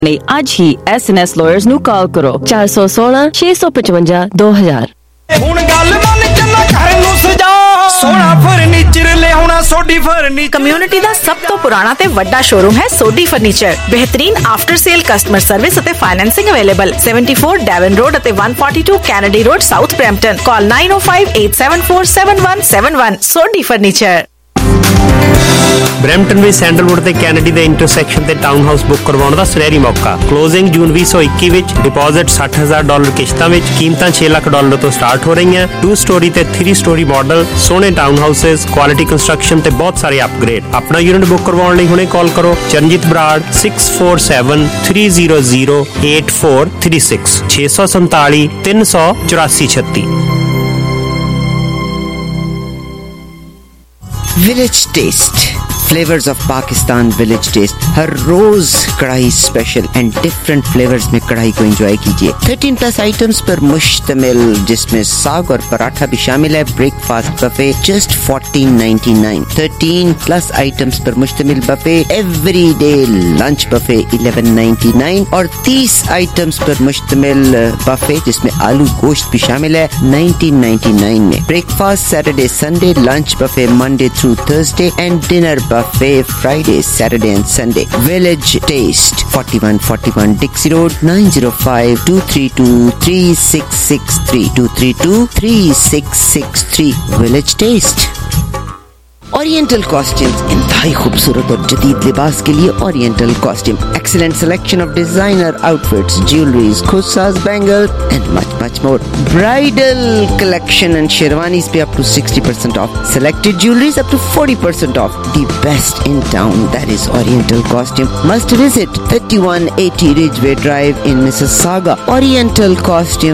आज ही SNS Lawyers ਨੂੰ ਕਾਲ ਕਰੋ 416 655 2000। ਹੁਣ ਗੱਲ ਮੰਨ ਕੇ ਨਾ ਘਰ ਨੂੰ ਸਜਾ ਸੋਹਣਾ ਫਰਨੀਚਰ ਲਿਆਉਣਾ ਸੋਡੀ ਫਰਨੀਚਰ। ਕਮਿਊਨਿਟੀ ਦਾ ਸਭ ਤੋਂ ਪੁਰਾਣਾ ਤੇ ਵੱਡਾ ਸ਼ੋਰੂਮ ਹੈ ਸੋਡੀ ਫਰਨੀਚਰ। ਬਿਹਤਰੀਨ ਆਫਟਰ ਸੇਲ ਕਸਟਮਰ ਸਰਵਿਸ ਅਤੇ ਫਾਈਨੈਂਸਿੰਗ ਅਵੇਲੇਬਲ 74 ਡੈਵਨ ਰੋਡ ਅਤੇ 142 Kennedy road south Brampton. Call 9058747171 Sodhi furniture. Brampton ਵਿੱਚ ਸੈਂਡਲਵੁੱਡ ਤੇ ਕੈਨੇਡੀ ਦੇ ਇੰਟਰਸੈਕਸ਼ਨ ਤੇ ਟਾਊਨ ਹਾਊਸ ਬੁੱਕ ਕਰਵਾਉਣ ਦਾ ਸੁਨਹਿਰੀ ਮੌਕਾ। ਕਲੋਜ਼ਿੰਗ ਜੂਨ 2021 ਵਿੱਚ। ਡਿਪੋਜ਼ਿਟ $60,000 ਕਿਸ਼ਤਾਂ ਵਿੱਚ। ਕੀਮਤਾਂ $6 ਲੱਖ ਤੋਂ ਸਟਾਰਟ ਹੋ ਰਹੀਆਂ। 2 ਸਟੋਰੀ ਤੇ 3 ਸਟੋਰੀ ਮਾਡਲ, ਸੋਹਣੇ ਟਾਊਨ ਹਾਊਸਿਸ, ਕੁਆਲਿਟੀ ਕੰਸਟਰਕਸ਼ਨ ਤੇ ਬਹੁਤ ਸਾਰੇ ਅਪਗ੍ਰੇਡ। ਆਪਣਾ ਯੂਨਿਟ ਬੁੱਕ ਕਰਵਾਉਣ ਲਈ ਹੁਣੇ ਕਾਲ ਕਰੋ Charanjit Brar 6473008436 647 384 36। Village Taste, flavors of Pakistan Village Taste। हर रोज कढ़ाई स्पेशल एंड डिफरेंट फ्लेवर्स में कढ़ाई को एंजॉय कीजिए। 13+ आइटम्स पर मुश्तमिल, जिसमें साग और पराठा भी शामिल है। Breakfast buffet just $14.99। 13+ आइटम्स पर मुश्तमिल बफे एवरीडे लंच बफे $11.99 और 30 आइटम्स पर मुश्तमिल बफे जिसमें आलू गोश्त भी शामिल है $19.99 में। Breakfast Saturday Sunday, lunch buffet Monday through Thursday and dinner buffet Friday, Saturday and Sunday। Village Taste, 4141 Dixie Road, 905-232-3663 232-3663। Village Taste। Oriental costumes, इंतहाई खूबसूरत और जदीद लिबास के लिए oriental costume. Excellent selection of designer outfits, jewelries, khussas, bangles and much more. Bridal collection and sherwanis पे up to 60% off. Selected jewelries up to 40% off. The best in town, that is Oriental Costume. Must visit 3180 Ridgeway Drive in Mississauga. Oriental Costume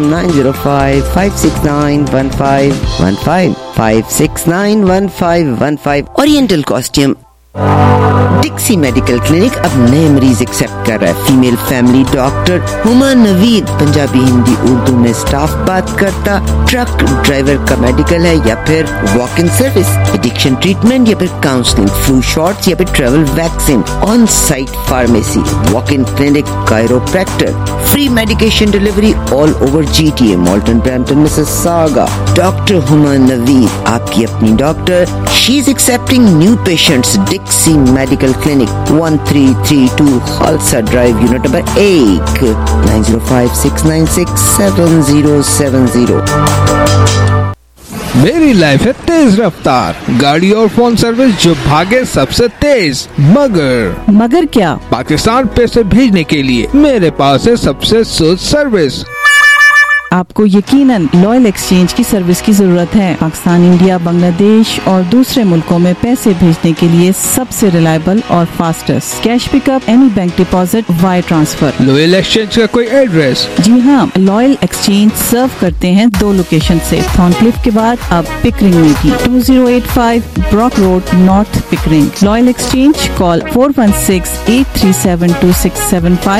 905-569-1515 569-1515। Oriental Costume। Dixie medical clinic अब नए मरीज accept कर रहा है। Female family doctor Huma Naveed, Punjabi Hindi Urdu में staff बात करता। Truck driver का मेडिकल है या फिर walk in service, addiction treatment या फिर काउंसलिंग, फ्लू शॉट्स या फिर travel vaccine, on site pharmacy, walk in clinic, chiropractor, free medication delivery all over GTA, Malton, Brampton, Mississauga. Doctor Huma Naveed, आपकी अपनी डॉक्टर। She is accepting new patients. Dixie medical clinic 1332 Khalsa drive, unit number 1, 9056967070। मेरी life है तेज रफ्तार, गाड़ी और phone service जो भागे सबसे तेज। मगर क्या? पाकिस्तान पैसे भेजने के लिए मेरे पास है सबसे सुस्त सर्विस। आपको यकीनन लॉयल एक्सचेंज की सर्विस की जरूरत है। पाकिस्तान, इंडिया, बांग्लादेश और दूसरे मुल्कों में पैसे भेजने के लिए सबसे रिलायबल और fastest. Cash pickup, any bank deposit, wire transfer. Loyal exchange का कोई एड्रेस? जी हाँ, लॉयल एक्सचेंज सर्व करते हैं 2 लोकेशन से। थॉर्नक्लिफ के बाद अब पिकरिंग में भी। 2085 Brock road, north Pickering. Loyal exchange, call 416-837-2675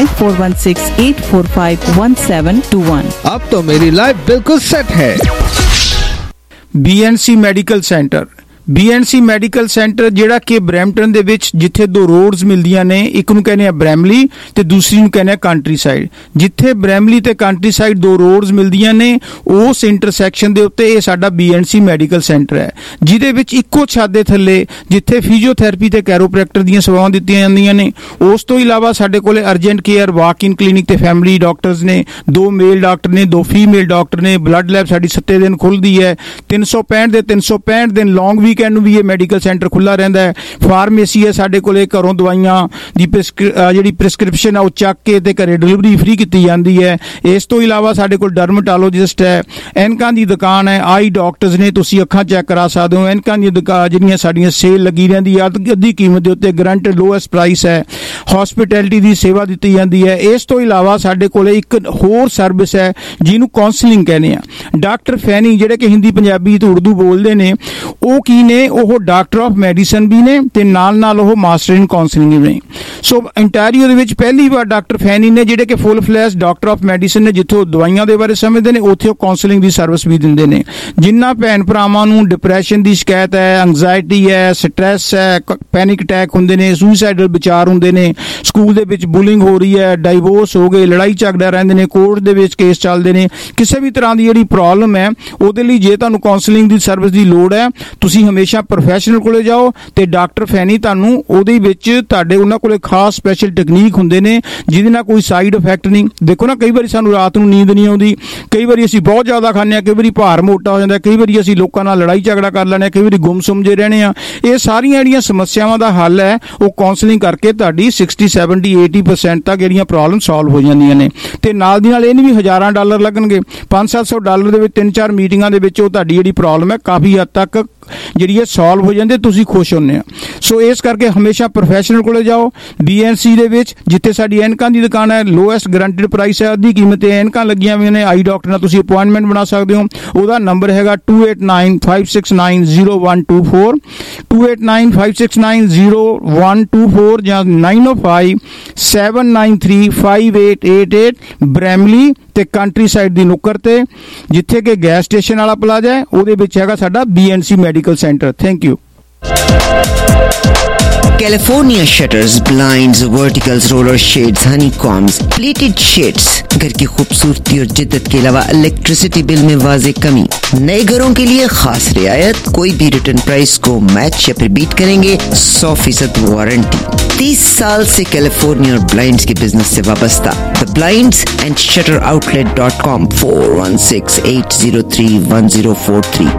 416-845-1721। अब तो मेरी लाइफ बिल्कुल सेट है। BNC medical centre. BNC medical centre ਜਿਹੜਾ ਕਿ ਬਰੈਂਪਟਨ ਦੇ ਵਿੱਚ ਜਿੱਥੇ 2 ਰੋਡਸ ਮਿਲਦੀਆਂ ਨੇ, ਇੱਕ ਨੂੰ ਕਹਿੰਦੇ ਆ ਬ੍ਰੈਮਲੀ ਤੇ ਦੂਸਰੀ ਨੂੰ ਕਹਿੰਦੇ ਆ ਕੰਟਰੀ ਸਾਈਡ। ਜਿੱਥੇ ਬ੍ਰੈਮਲੀ ਤੇ ਕੰਟਰੀ ਸਾਈਡ 2 ਰੋਡਸ ਮਿਲਦੀਆਂ ਨੇ, ਉਸ ਇੰਟਰਸੈਕਸ਼ਨ ਦੇ ਉੱਤੇ ਇਹ ਸਾਡਾ BNC ਮੈਡੀਕਲ ਸੈਂਟਰ ਹੈ, ਜਿਹਦੇ ਵਿੱਚ ਇੱਕੋ ਛੱਤ ਦੇ ਥੱਲੇ ਜਿੱਥੇ ਫਿਜ਼ੀਓਥੈਰੇਪੀ ਤੇ ਕੈਰੋਪ੍ਰੈਕਟਰ ਦੀਆਂ ਸੇਵਾਵਾਂ ਦਿੱਤੀਆਂ ਜਾਂਦੀਆਂ ਨੇ। ਉਸ ਤੋਂ ਇਲਾਵਾ ਸਾਡੇ ਕੋਲੇ urgent care, walk in clinic ਤੇ ਫੈਮਿਲੀ ਡਾਕਟਰਸ ਨੇ। 2 ਮੇਲ ਡਾਕਟਰ ਨੇ, 2 ਫੀਮੇਲ ਡਾਕਟਰ ਨੇ। ਬਲੱਡ ਲੈਬ ਸਾਡੀ 7 ਦਿਨ ਖੁੱਲ੍ਹਦੀ ਹੈ। 365 ਦੇ 365 ਦਿਨ ਲੌਂਗ ਵੀਕਐਂਡ ਨੂੰ ਵੀ ਇਹ ਮੈਡੀਕਲ ਸੈਂਟਰ ਖੁੱਲ੍ਹਾ ਰਹਿੰਦਾ ਹੈ। ਫਾਰਮੇਸੀ ਹੈ ਸਾਡੇ ਕੋਲੇ, ਘਰੋਂ ਦਵਾਈਆਂ ਦੀ ਜਿਹੜੀ ਪ੍ਰਿਸਕ੍ਰਿਪਸ਼ਨ ਆ ਉਹ ਚੱਕ ਕੇ ਤੇ ਘਰੇ ਡਿਲੀਵਰੀ ਫ੍ਰੀ ਕੀਤੀ ਜਾਂਦੀ ਹੈ। ਇਸ ਤੋਂ ਇਲਾਵਾ ਸਾਡੇ ਕੋਲ ਡਰਮਟੋਲੋਜਿਸਟ ਹੈ। ਐਨਕਾਂ ਦੀ ਦੁਕਾਨ ਹੈ। ਆਈ ਡਾਕਟਰਸ ਨੇ, ਤੁਸੀਂ ਅੱਖਾਂ ਚੈੱਕ ਕਰਾ ਸਕਦੇ ਹੋ। ਐਨਕਾਂ ਦੀਆਂ ਦੁਕਾਨ ਜਿਹੜੀਆਂ ਸਾਡੀਆਂ ਸੇਲ ਲੱਗੀ ਰਹਿੰਦੀ ਹੈ, ਅੱਧੀ ਕੀਮਤ ਦੇ ਉੱਤੇ, ਗਰੰਟਡ ਲੋਐਸਟ ਪ੍ਰਾਈਸ ਹੈ। ਹੌਸਪਿਟੈਲਿਟੀ ਦੀ ਸੇਵਾ ਦਿੱਤੀ ਜਾਂਦੀ ਹੈ। ਇਸ ਤੋਂ ਇਲਾਵਾ ਸਾਡੇ ਕੋਲੇ ਇੱਕ ਹੋਰ ਸਰਵਿਸ ਹੈ ਜਿਹਨੂੰ ਕਾਉਂਸਲਿੰਗ ਕਹਿੰਦੇ ਆ। ਡਾਕਟਰ ਫੈਨੀ ਜਿਹੜੇ ਕਿ ਹਿੰਦੀ, ਪੰਜਾਬੀ ਤੇ ਉਰਦੂ ਬੋਲਦੇ ਨੇ, ਉਹ ਕੀ ਨੇ ਉਹ ਡਾਕਟਰ ਆਫ ਮੈਡੀਸਨ ਵੀ ਨੇ ਤੇ ਨਾਲ ਉਹ ਮਾਸਟਰ ਇਨ ਕਾਉਂਸਲਿੰਗ ਵੀ ਨੇ। ਸੋ ਇੰਟੈਰੀਓ ਦੇ ਵਿੱਚ ਪਹਿਲੀ ਵਾਰ ਡਾਕਟਰ ਫੈਨੀ ਨੇ ਜਿਹੜੇ ਕਿ full fledged doctor of medicine ਨੇ, ਜਿੱਥੋਂ ਦਵਾਈਆਂ ਦੇ ਬਾਰੇ ਸਮਝਦੇ ਨੇ, ਉੱਥੇ ਉਹ ਕਾਉਂਸਲਿੰਗ ਦੀ ਸਰਵਿਸ ਵੀ ਦਿੰਦੇ ਨੇ। ਜਿਨ੍ਹਾਂ ਭੈਣ ਭਰਾਵਾਂ ਨੂੰ ਡਿਪਰੈਸ਼ਨ ਦੀ ਸ਼ਿਕਾਇਤ ਹੈ, ਐਂਗਜ਼ਾਇਟੀ ਹੈ, ਸਟ੍ਰੈਸ ਹੈ, ਪੈਨਿਕ ਅਟੈਕ ਹੁੰਦੇ ਨੇ, ਸੁਸਾਈਡਲ ਵਿਚਾਰ ਹੁੰਦੇ ਨੇ, ਸਕੂਲ ਦੇ ਵਿੱਚ ਬੁਲਿੰਗ ਹੋ ਰਹੀ ਹੈ, ਡਾਈਵੋਰਸ ਹੋ ਗਏ, ਲੜਾਈ ਝਗੜਾ ਰਹਿੰਦੇ ਨੇ, ਕੋਰਟ ਦੇ ਵਿੱਚ ਕੇਸ ਚੱਲਦੇ ਨੇ, ਕਿਸੇ ਵੀ ਤਰ੍ਹਾਂ ਦੀ ਜਿਹੜੀ ਪ੍ਰੋਬਲਮ ਹੈ ਉਹਦੇ ਲਈ ਜੇ ਤੁਹਾਨੂੰ ਕਾਉਂਸਲਿੰਗ ਦੀ ਸਰਵਿਸ ਦੀ ਲੋੜ ਹੈ, ਤੁਸੀਂ ਹਮੇਸ਼ਾ ਪ੍ਰੋਫੈਸ਼ਨਲ ਕੋਲੇ ਜਾਓ ਤੇ ਡਾਕਟਰ ਫੈਨੀ ਤੁਹਾਨੂੰ ਉਹਦੇ ਵਿੱਚ ਤੁਹਾਡੇ ਉਹਨਾਂ ਕੋਲੇ ਖਾਸ ਸਪੈਸ਼ਲ ਟੈਕਨੀਕ ਹੁੰਦੇ ਨੇ ਜਿਹਦੇ ਨਾਲ ਕੋਈ ਸਾਈਡ ਇਫੈਕਟ ਨਹੀਂ। ਦੇਖੋ ਨਾ, ਕਈ ਵਾਰੀ ਸਾਨੂੰ ਰਾਤ ਨੂੰ ਨੀਂਦ ਨਹੀਂ ਆਉਂਦੀ, ਕਈ ਵਾਰੀ ਅਸੀਂ ਬਹੁਤ ਜ਼ਿਆਦਾ ਖਾਂਦੇ ਹਾਂ, ਕਈ ਵਾਰੀ ਭਾਰ ਮੋਟਾ ਹੋ ਜਾਂਦਾ, ਕਈ ਵਾਰੀ ਅਸੀਂ ਲੋਕਾਂ ਨਾਲ ਲੜਾਈ ਝਗੜਾ ਕਰ ਲੈਂਦੇ ਹਾਂ, ਕਈ ਵਾਰੀ ਗੁੰਮਸੁੰਮ ਜੇ ਰਹਿਣੇ ਆ। ਇਹ ਸਾਰੀਆਂ ਜਿਹੜੀਆਂ ਸਮੱਸਿਆਵਾਂ ਦਾ ਹੱਲ ਹੈ ਉਹ ਕਾਉਂਸਲਿੰਗ ਕਰਕੇ ਤੁਹਾਡੀ 60, 70, 80% ਤੱਕ ਜਿਹੜੀਆਂ ਪ੍ਰੋਬਲਮ ਸੋਲਵ ਹੋ ਜਾਂਦੀਆਂ ਨੇ। ਤੇ ਨਾਲ ਦੀ ਨਾਲ ਇਹ ਨਹੀਂ ਵੀ ਹਜ਼ਾਰਾਂ ਡਾਲਰ ਲੱਗਣਗੇ, $500-700 ਦੇ ਵਿੱਚ 3-4 ਮੀਟਿੰਗਾਂ ਦੇ ਵਿੱਚ ਉਹ ਤੁਹਾਡੀ ਜਿਹੜੀ ਪ੍ਰੋਬਲਮ ਹੈ ਕਾਫੀ ਹੱਦ ਤੱਕ ਜਿਹੜੀ ਹੈ ਸੋਲਵ ਹੋ ਜਾਂਦੇ, ਤੁਸੀਂ ਖੁਸ਼ ਹੁੰਦੇ ਆ। ਸੋ ਇਸ ਕਰਕੇ ਹਮੇਸ਼ਾ ਪ੍ਰੋਫੈਸ਼ਨਲ ਕੋਲੇ ਜਾਓ। BNC ਦੇ ਵਿੱਚ ਜਿੱਥੇ ਸਾਡੀ ਐਨਕਾਂ ਦੀ ਦੁਕਾਨ ਹੈ, ਲੋਐਸਟ ਗਰੰਟਿਡ ਪ੍ਰਾਈਸ ਹੈ, ਅੱਧੀ ਕੀਮਤ ਤੇ ਐਨਕਾਂ ਲੱਗੀਆਂ ਹੋਈਆਂ ਨੇ। ਆਈ ਡਾਕਟਰ ਨਾਲ ਤੁਸੀਂ ਅਪਾਇੰਟਮੈਂਟ ਬਣਾ ਸਕਦੇ ਹੋ। ਉਹਦਾ ਨੰਬਰ ਹੈਗਾ 2895690124 2895690124 ਜਾਂ 905-793-5888 ਬ੍ਰੈਮਲੀ ਤੇ ਕੰਟਰੀ ਸਾਈਡ ਦੀ ਨੁੱਕਰ ਤੇ, ਜਿੱਥੇ ਕਿ ਗੈਸ ਸਟੇਸ਼ਨ ਵਾਲਾ ਪਲਾਜ਼ਾ ਹੈ, ਉਹਦੇ ਵਿੱਚ ਹੈਗਾ ਸਾਡਾ BNC medical centre. Thank you. California shutters, blinds, verticals, roller shades, honeycombs, pleated shades। घर की खूबसूरती और जिद्दत के अलावा इलेक्ट्रिसिटी बिल में वाज़े कमी। नए घरों के लिए खास रियायत, कोई भी रिटर्न प्राइस को मैच या फिर बीट करेंगे, 100% वारंटी। 30 साल से कैलिफोर्निया और ब्लाइंड्स के बिजनेस से वाबस्ता। The Blinds and Shutter Outlet.com 416-803-1043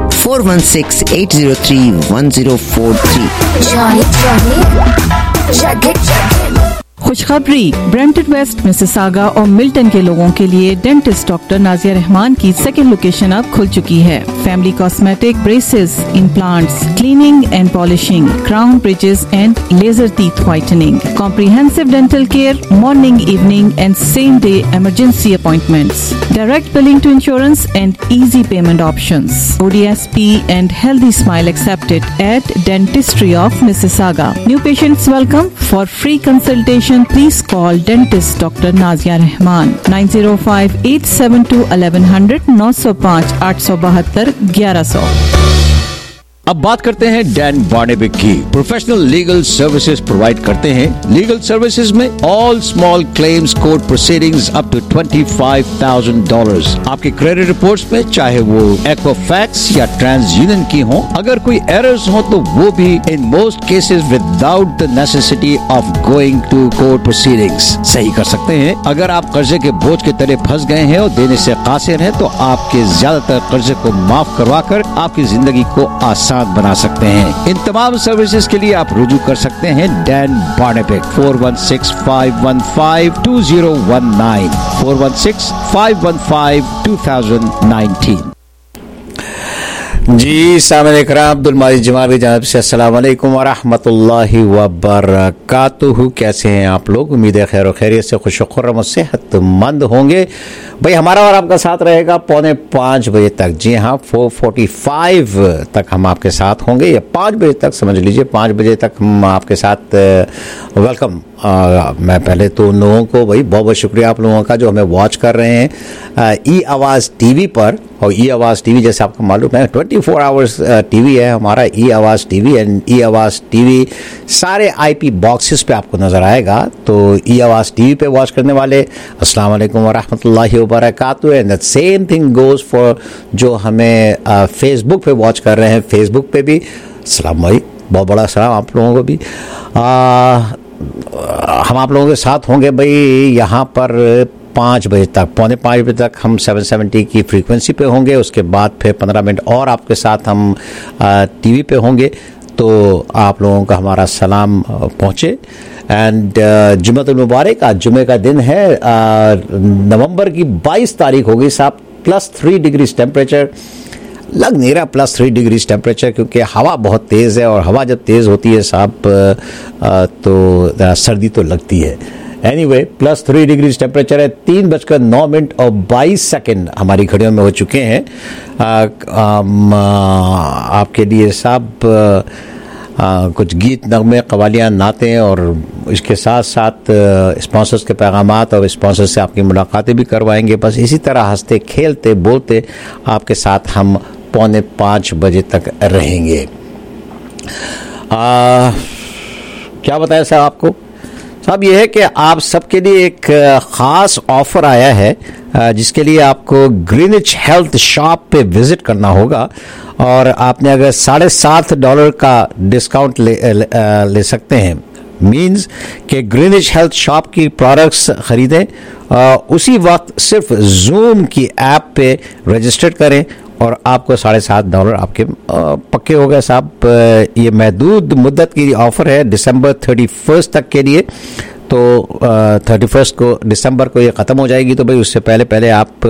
416-803-1043। खुशखबरी, ब्रैम्पटन वेस्ट, मिसिसागा और मिल्टन के लोगों के लिए डेंटिस्ट डॉक्टर नाजिया रहमान की सेकेंड लोकेशन अब खुल चुकी है। Family cosmetic, braces, implants, cleaning and polishing, crown bridges and laser teeth whitening, comprehensive dental care, morning, evening and same day emergency appointments, direct billing to insurance and easy payment options, ODSP and healthy smile accepted at Dentistry of Mississauga. New patients welcome. For free consultation please call dentist Dr. Nazia Rahman 905-872-1100 905-872-1100। अब बात करते हैं Dan बार्नेबिक की। Professional legal services provide करते हैं। Legal services में all small claims, court proceedings up to $25,000। आपके credit reports में चाहे वो एक्वाफैक्स या ट्रांसयूनियन की हो, अगर कोई एरर्स हो तो वो भी in most cases without the necessity of going to court proceedings सही कर सकते हैं। अगर आप कर्जे के बोझ के तले फंस गए हैं और देने से कासिर हैं तो आपके ज्यादातर कर्जे को माफ करवा कर आपकी जिंदगी को आसान बना सकते हैं। इन तमाम सर्विसेज के लिए आप रुजू कर सकते हैं डैन बार्नेबिक 416-515-2019 416-515-2019। जी सामने कराम, अब्दुल माजिद जमाल की जानिब से अस्सलाम वालेकुम व रहमतुल्लाहि व बरकातुहू। कैसे हैं आप लोग? उम्मीद है खैर खैरियत से, खुश खुर्रम और सेहतमंद होंगे। भाई हमारा और आपका साथ रहेगा 4:45 बजे तक। जी हाँ, 4:45 तक हम आपके साथ होंगे, या 5 बजे तक समझ लीजिए। 5 बजे तक हम आपके साथ वेलकम। मैं पहले तो उन लोगों को भाई बहुत बहुत शुक्रिया आप लोगों का जो हमें वॉच कर रहे हैं ई आवाज़ टीवी पर। और ई आवाज़ टीवी जैसे आपको मालूम है 24 आवर्स टीवी है हमारा ई आवाज़ टीवी। एंड ई आवाज़ टीवी सारे IP बॉक्सेस पे आपको नज़र आएगा। तो ई आवाज़ टीवी पे वॉच करने वाले अस्सलाम वालेकुम व रहमतुल्लाहि व बरकातुहू। And the same thing goes for जो हमें फेसबुक पे वॉच कर रहे हैं, फेसबुक पे भी सलाम भाई, बहुत बड़ा सलाम आप लोगों को भी। हम आप लोगों के साथ होंगे भाई यहाँ पर 5 बजे तक, 4:45 बजे तक हम 770 की फ्रीक्वेंसी पे होंगे। उसके बाद फिर 15 मिनट और आपके साथ हम टीवी पे होंगे। तो आप लोगों का हमारा सलाम पहुँचे। एंड जुम्मतुल मुबारक, आज जुमे का दिन है। नवंबर की 22 तारीख होगी साहब। +3 डिग्री टेम्परेचर, लग नहीं रहा +3 डिग्री टेम्परेचर, क्योंकि हवा बहुत तेज़ है। और हवा जब तेज़ होती है साहब तो सर्दी तो लगती है। एनीवे +3 डिग्री टेम्परेचर है। 3:09 और 22 सेकेंड हमारी घड़ियों में हो चुके हैं। आपके लिए साहब कुछ गीत, नगमे, कवालियाँ, नातें और इसके साथ साथ स्पॉन्सर्स के पैगामात और स्पॉन्सर्स से आपकी मुलाकातें भी करवाएंगे। बस इसी तरह हंसते खेलते बोलते आपके साथ हम 4:45 बजे तक रहेंगे। क्या बताया साहब आपको? साहब ये है कि आप सबके लिए एक ख़ास ऑफ़र आया है जिसके लिए आपको ग्रीनिच हेल्थ शॉप पे विज़िट करना होगा और आपने अगर $7.5 का डिस्काउंट ले सकते हैं। मीन्स कि ग्रीनिच हेल्थ शॉप की प्रोडक्ट्स ख़रीदें, उसी वक्त सिर्फ जूम की ऐप पे रजिस्टर करें और आपको $7.5 आपके पक्के हो गए साहब। ये महदूद मुद्दत की ऑफ़र है दिसंबर 31 तक के लिए, तो 31 को दिसंबर को ये ख़त्म हो जाएगी। तो भाई उससे पहले आप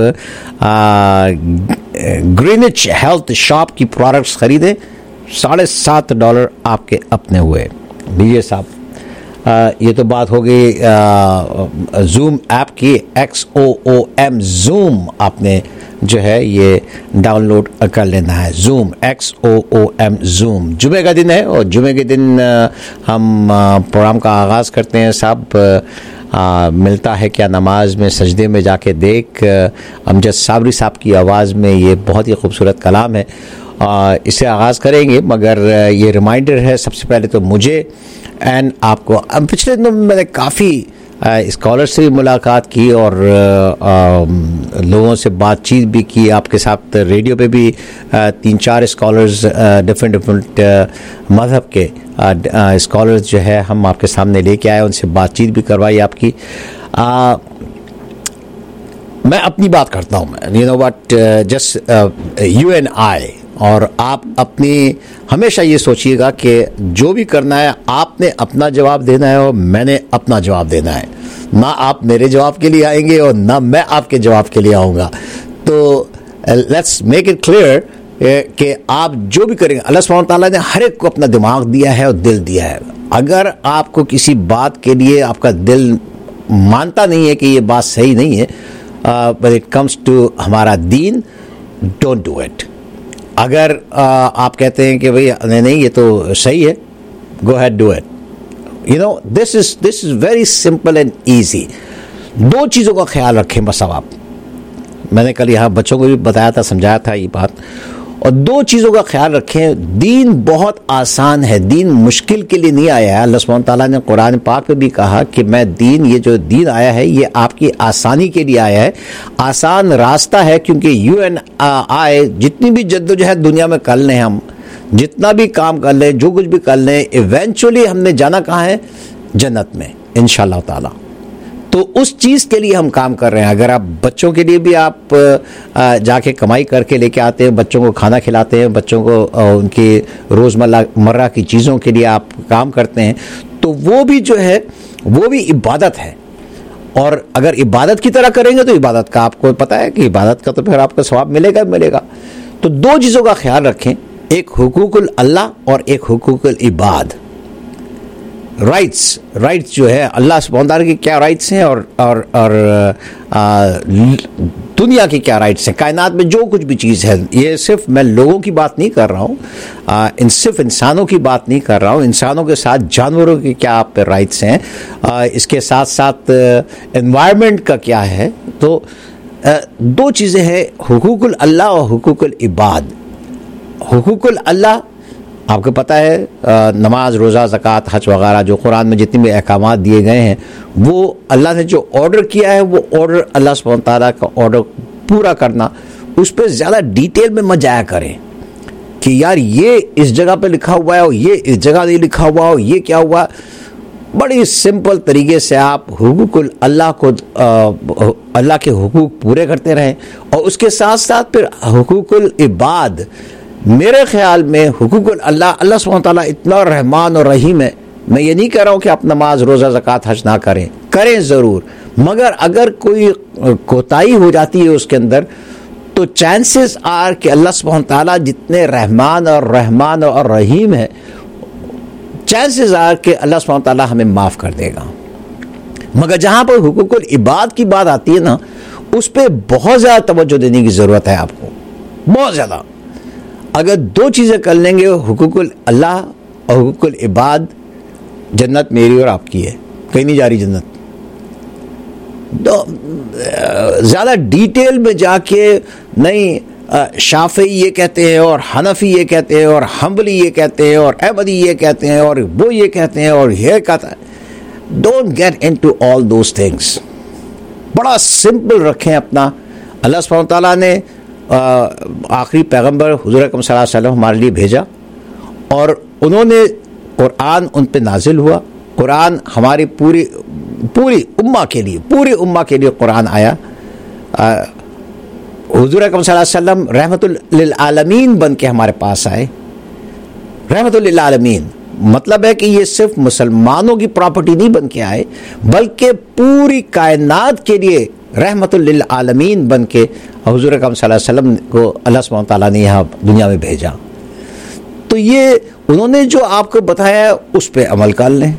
ग्रीनिच हेल्थ शॉप की प्रोडक्ट्स ख़रीदें, $7.5 आपके अपने हुए। लीजिए साहब, ये तो बात हो गई जूम ऐप की। XOOM जूम आपने जो है ये डाउनलोड कर लेना है। Zoom XOOM Zoom. जुमे का दिन है और जुमे के दिन हम प्रोग्राम का आगाज़ करते हैं साहब। मिलता है क्या नमाज में सजदे में जाके देख, अमजद साबरी साहब की आवाज़ में ये बहुत ही खूबसूरत कलाम है। इसे आगाज़ करेंगे, मगर ये रिमाइंडर है सबसे पहले तो मुझे एंड आपको। पिछले दिनों में मैंने काफ़ी स्कॉलर से भी मुलाकात की और लोगों से बातचीत भी की। आपके साथ रेडियो पे भी 3-4 स्कॉलर्स डिफरेंट मज़हब के स्कॉलर्स जो है हम आपके सामने लेके आए, उनसे बातचीत भी करवाई आपकी। मैं अपनी बात करता हूँ, you know what, just you and I. और आप अपनी हमेशा ये सोचिएगा कि जो भी करना है आपने अपना जवाब देना है और मैंने अपना जवाब देना है। ना आप मेरे जवाब के लिए आएंगे और ना मैं आपके जवाब के लिए आऊँगा। तो लेट्स मेक इट क्लियर कि आप जो भी करेंगे, अल्लाह सुब्हानहू व तआला ने हर एक को अपना दिमाग दिया है और दिल दिया है। अगर आपको किसी बात के लिए आपका दिल मानता नहीं है कि ये बात सही नहीं है, बट इट कम्स टू हमारा दीन, डोंट डू इट। अगर आप कहते हैं कि भाई नहीं ये तो सही है, go ahead do it. You know this is very simple and easy. 2 चीज़ों का ख्याल रखें बस। अब आप, मैंने कल यहाँ बच्चों को भी बताया था, समझाया था ये बात। और 2 चीज़ों का ख्याल रखें। दीन बहुत आसान है, दीन मुश्किल के लिए नहीं आया है। अल्लाह सुब्हानहू व तआला ने कुरान पाक में भी कहा कि मैं दीन, ये जो दीन आया है ये आपकी आसानी के लिए आया है, आसान रास्ता है। क्योंकि यू एंड आई जितनी भी जद्दोजहद दुनिया में कर लें, हम जितना भी काम कर लें, जो कुछ भी कर लें, इवेंचुअली हमने जाना कहाँ है? जन्नत में इंशाअल्लाह ताला। तो उस चीज़ के लिए हम काम कर रहे हैं। अगर आप बच्चों के लिए भी आप जाके कमाई करके लेके आते हैं, बच्चों को खाना खिलाते हैं, बच्चों को उनकी रोज़मर्रा की चीज़ों के लिए आप काम करते हैं, तो वो भी जो है वो भी इबादत है। और अगर इबादत की तरह करेंगे तो इबादत का आपको पता है कि इबादत का तो फिर आपको सवाब मिलेगा। तो 2 चीज़ों का ख्याल रखें, एक हुकूकुल अल्लाह और एक हुकूकुल इबाद। राइट्स जो है अल्लाह सुब्हानहू व तआला के क्या राइट्स हैं और दुनिया की क्या राइट्स हैं, कायनात में जो कुछ भी चीज़ है। ये सिर्फ मैं लोगों की बात नहीं कर रहा हूँ, सिर्फ इंसानों की बात नहीं कर रहा हूँ, इंसानों के साथ जानवरों के क्या आप राइट्स हैं, इसके साथ साथ एनवायरनमेंट का क्या है। तो 2 चीज़ें हैं, हुकूकुल अल्लाह और हुकूकुल इबाद। हुकूकुल अल्लाह आपको पता है, नमाज, रोज़ा, ज़कात, हज वगैरह जो कुरान में जितने भी अहकामात दिए गए हैं, वो अल्लाह ने जो ऑर्डर किया है वो ऑर्डर, अल्लाह सुब्हानहू व तआला का ऑर्डर पूरा करना। उस पर ज़्यादा डिटेल में मत जाया करें कि यार ये इस जगह पे लिखा हुआ है और ये इस जगह नहीं लिखा हुआ और ये क्या हुआ। बड़ी सिंपल तरीके से आप हुकूकुल अल्लाह को, अल्लाह के हुकूक पूरे करते रहें और उसके साथ साथ फिर हुकूकुल इबाद। मेरे ख्याल में हुकूकुल अल्लाह, अल्लाह सुब्हानहू व तआला इतना रहमान और रहीम है। मैं ये नहीं कह रहा हूँ कि आप नमाज, रोज़ा, ज़कात, हज ना करें ज़रूर, मगर अगर कोई कोताही हो जाती है उसके अंदर तो चांसेस आर कि अल्लाह सुब्हानहू व तआला जितने रहमान और रहीम है, चांसेस आर कि अल्लाह सुब्हानहू व तआला हमें माफ़ कर देगा। मगर जहां पर हुकूकुल इबाद की बात आती है ना, उस पर बहुत ज़्यादा तवज्जो देने की ज़रूरत है आपको, बहुत ज़्यादा। अगर दो चीज़ें कर लेंगे, हुकूकुल अल्लाह और हुकूकुल इबाद, जन्नत मेरी और आपकी है, कहीं नहीं जा रही जन्नत। तो ज़्यादा डिटेल में जाके नहीं, शाफी ये कहते हैं और हनफी ये कहते हैं और हम्बली ये कहते हैं और अहमदी ये कहते हैं और वो ये कहते हैं और ये कहता है, don't get into all those things. बड़ा सिंपल रखें अपना। अल्लाह सुब्हानहू व तआला ने आखिरी पैगंबर हुज़ूर अकरम सल्लल्लाहु अलैहि वसल्लम हमारे लिए भेजा और उन्होंने कुरान उन पे नाजिल हुआ। कुरान हमारी पूरी उम्मा के लिए कुरान आया। हुज़ूर अकरम सल्लल्लाहु अलैहि वसल्लम रहमतुल लिल आलमीन बन के हमारे पास आए। रहमतुल लिल आलमीन मतलब है कि ये सिर्फ मुसलमानों की प्रॉपर्टी नहीं बन के आए, बल्कि पूरी कायनात के लिए रहमतुल लिल आलमीन बन के हुज़ूर अकरम सल्लल्लाहु अलैहि वसल्लम को अल्लाह सुब्हानहू व तआला ने यहाँ दुनिया में भेजा। तो ये उन्होंने जो आपको बताया उस पर अमल कर लें।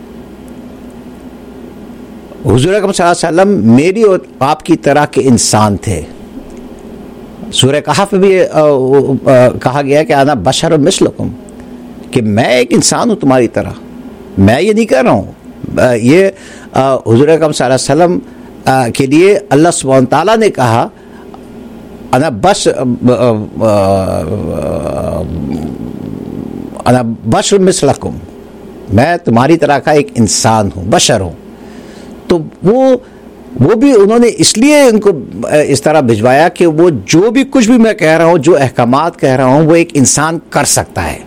हुज़ूर अकरम सल्लल्लाहु अलैहि वसल्लम मेरी और आपकी तरह के इंसान थे। सूरह कहफ में भी कहा गया कि आना बशर मिस्लकुम, कि मैं एक इंसान हूँ तुम्हारी तरह। मैं ये नहीं कह रहा हूँ, ये हुज़ूर अकरम सल्लल्लाहु अलैहि वसल्लम के लिए अल्लाह सुब्हानहू व तआला ने कहा अना बशर मिस्लकुम, मैं तुम्हारी तरह का एक इंसान हूँ, बशर हूँ। तो वो भी उन्होंने इसलिए उनको इस तरह भिजवाया कि वो जो भी कुछ भी मैं कह रहा हूँ, जो अहकामात कह रहा हूँ, वो एक इंसान कर सकता है।